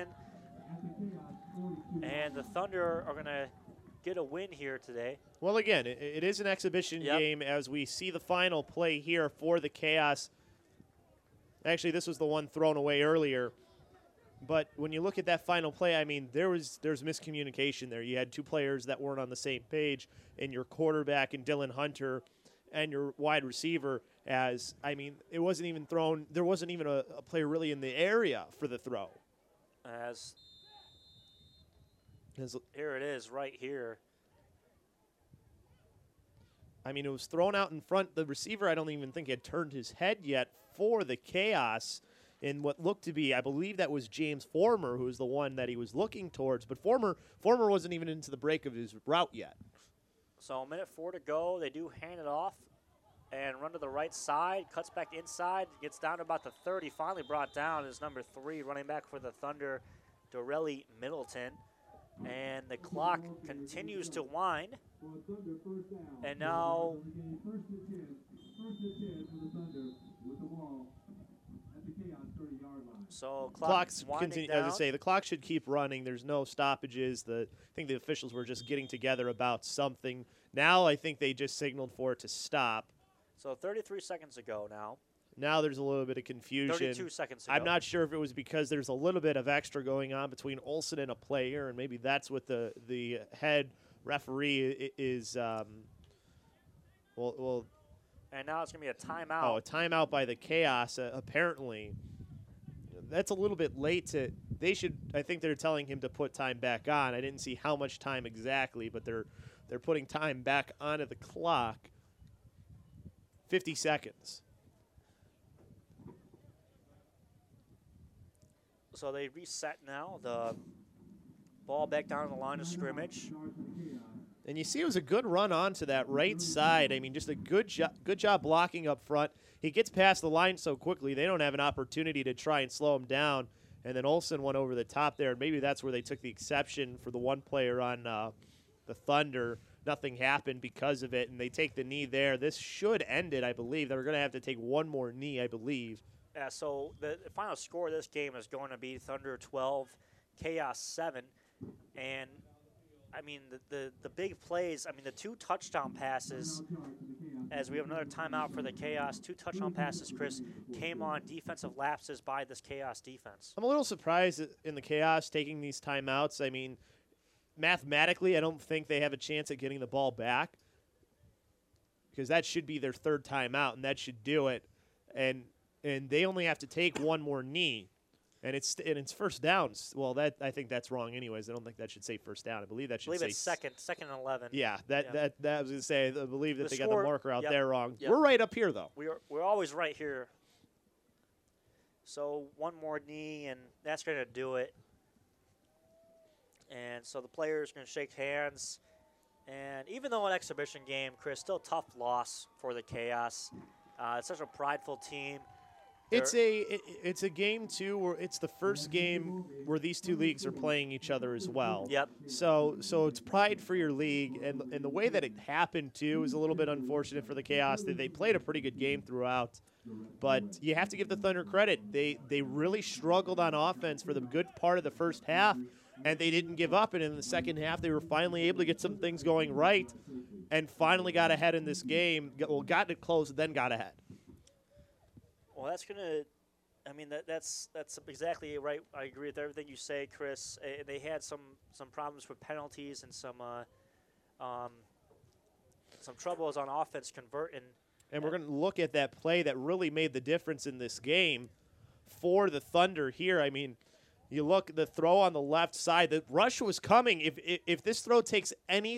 and the Thunder are going to get a win here today. Well, again, it is an exhibition game as we see the final play here for the Chaos. Actually, this was the one thrown away earlier. But when you look at that final play, I mean, there's miscommunication there. You had 2 players that weren't on the same page, and your quarterback and Dylan Hunter and your wide receiver, as, I mean, it wasn't even thrown. There wasn't even a player really in the area for the throw. As here it is right here. I mean, it was thrown out in front. The receiver, I don't even think had turned his head yet for the Chaos in what looked to be, I believe that was James Former, who was the one that he was looking towards. But Former wasn't even into the break of his route yet. So 1:04 to go. They do hand it off and run to the right side. Cuts back inside. Gets down to about the 30. Finally brought down is number 3, running back for the Thunder, Dorelli Middleton. And the clock continues to wind. And now so clock's winding as I down. say, the clock should keep running. There's no stoppages. I think the officials were just getting together about something. Now I think they just signaled for it to stop. So 33 seconds ago now. Now there's a little bit of confusion. 32 seconds ago. I'm not sure if it was because there's a little bit of extra going on between Olsen and a player, and maybe that's what the head referee is. Well. And now it's going to be a timeout. Oh, a timeout by the Chaos, apparently. That's a little bit late I think they're telling him to put time back on. I didn't see how much time exactly, but they're putting time back onto the clock. 50 seconds. So they reset now. The ball back down the line of scrimmage. And you see it was a good run onto that right side. I mean, just a good job blocking up front. He gets past the line so quickly, they don't have an opportunity to try and slow him down. And then Olsen went over the top there, and maybe that's where they took the exception for the one player on the Thunder. Nothing happened because of it, and they take the knee there. This should end it, I believe. They're going to have to take one more knee, I believe. So the final score of this game is going to be Thunder 12, Chaos 7. And, I mean, the big plays, I mean, the 2 touchdown passes, as we have another timeout for the Chaos, 2 touchdown passes, Chris, came on defensive lapses by this Chaos defense. I'm a little surprised in the Chaos taking these timeouts. I mean, mathematically, I don't think they have a chance at getting the ball back because that should be their third timeout, and that should do it. And they only have to take one more knee, and it's first downs. Well, I think that's wrong anyways. I don't think that should say first down. I believe that should say it's second and 11. Yeah, that I was going to say. I believe that they got the marker out yep, there wrong. Yep. We're right up here though. We're always right here. So one more knee, and that's going to do it. And so the players are going to shake hands. And even though an exhibition game, Chris, still tough loss for the Chaos. It's such a prideful team. It's a game too where it's the first game where these two leagues are playing each other as well. Yep. So it's pride for your league, and the way that it happened too is a little bit unfortunate for the Chaos. They played a pretty good game throughout, but you have to give the Thunder credit. They really struggled on offense for the good part of the first half, and they didn't give up. And in the second half, they were finally able to get some things going right, and finally got ahead in this game. Got it close, then got ahead. Well, that's going to – I mean, that's exactly right. I agree with everything you say, Chris. They had some problems with penalties and some troubles on offense converting. And we're going to look at that play that really made the difference in this game for the Thunder here. I mean, you look, the throw on the left side, the rush was coming. If this throw takes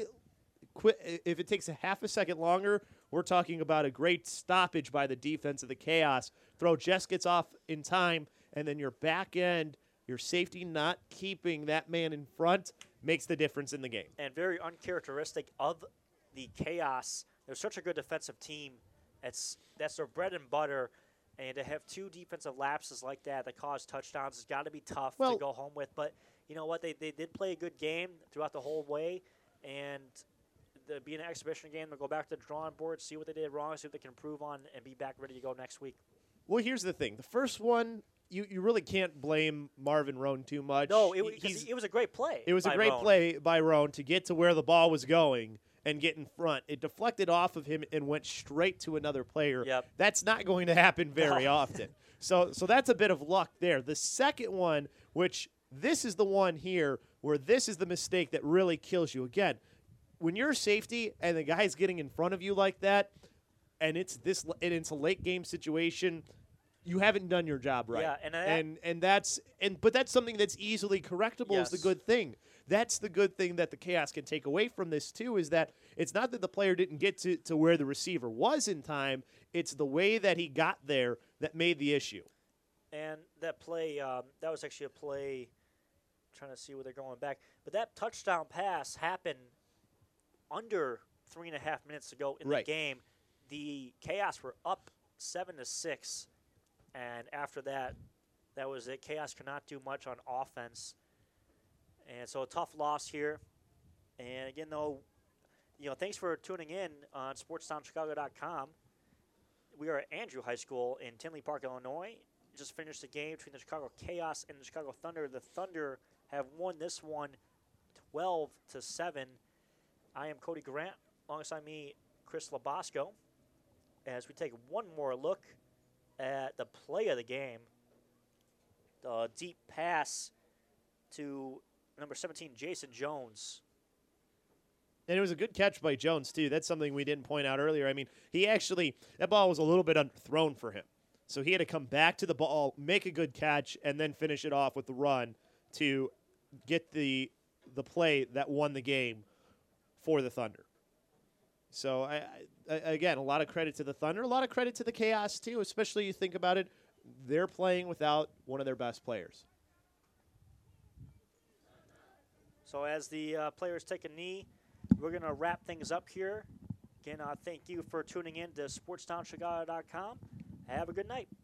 if it takes a half a second longer, we're talking about a great stoppage by the defense of the Chaos. Throw just gets off in time, and then your back end, your safety not keeping that man in front makes the difference in the game. And very uncharacteristic of the Chaos. They're such a good defensive team. That's their bread and butter. And to have two defensive lapses like that cause touchdowns has got to be tough to go home with. But you know what? They did play a good game throughout the whole way. And being an exhibition game, they'll go back to the drawing board, see what they did wrong, see what they can improve on, and be back ready to go next week. Well, here's the thing. The first one, you really can't blame Marvin Roan too much. No, it was a great play. It was a great play by Roan to get to where the ball was going and get in front. It deflected off of him and went straight to another player. Yep. That's not going to happen very often. So that's a bit of luck there. The second one, which this is the one here where this is the mistake that really kills you. Again, when you're a safety and the guy's getting in front of you like that, and it's a late game situation, you haven't done your job right. Yeah, but that's something that's easily correctable. Is the good thing. That's the good thing that the Chaos can take away from this too, is that it's not that the player didn't get to where the receiver was in time. It's the way that he got there that made the issue. And that play, that was actually a play, I'm trying to see where they're going back. But that touchdown pass happened under 3.5 minutes to go in the game. The Chaos were up 7-6, and after that was it. Chaos could not do much on offense, and so a tough loss here. And again, though, thanks for tuning in on SportsTownChicago.com. We are at Andrew High School in Tinley Park, Illinois. Just finished the game between the Chicago Chaos and the Chicago Thunder. The Thunder have won this one 12-7. I am Cody Grant. Alongside me, Chris Labasco, as we take one more look at the play of the game. The deep pass to number 17, Jason Jones. And it was a good catch by Jones, too. That's something we didn't point out earlier. I mean, that ball was a little bit underthrown for him. So he had to come back to the ball, make a good catch, and then finish it off with the run to get the play that won the game for the Thunder. So, again, a lot of credit to the Thunder, a lot of credit to the Chaos, too, especially you think about it, they're playing without one of their best players. So as the players take a knee, we're going to wrap things up here. Again, thank you for tuning in to SportsTownChicago.com. Have a good night.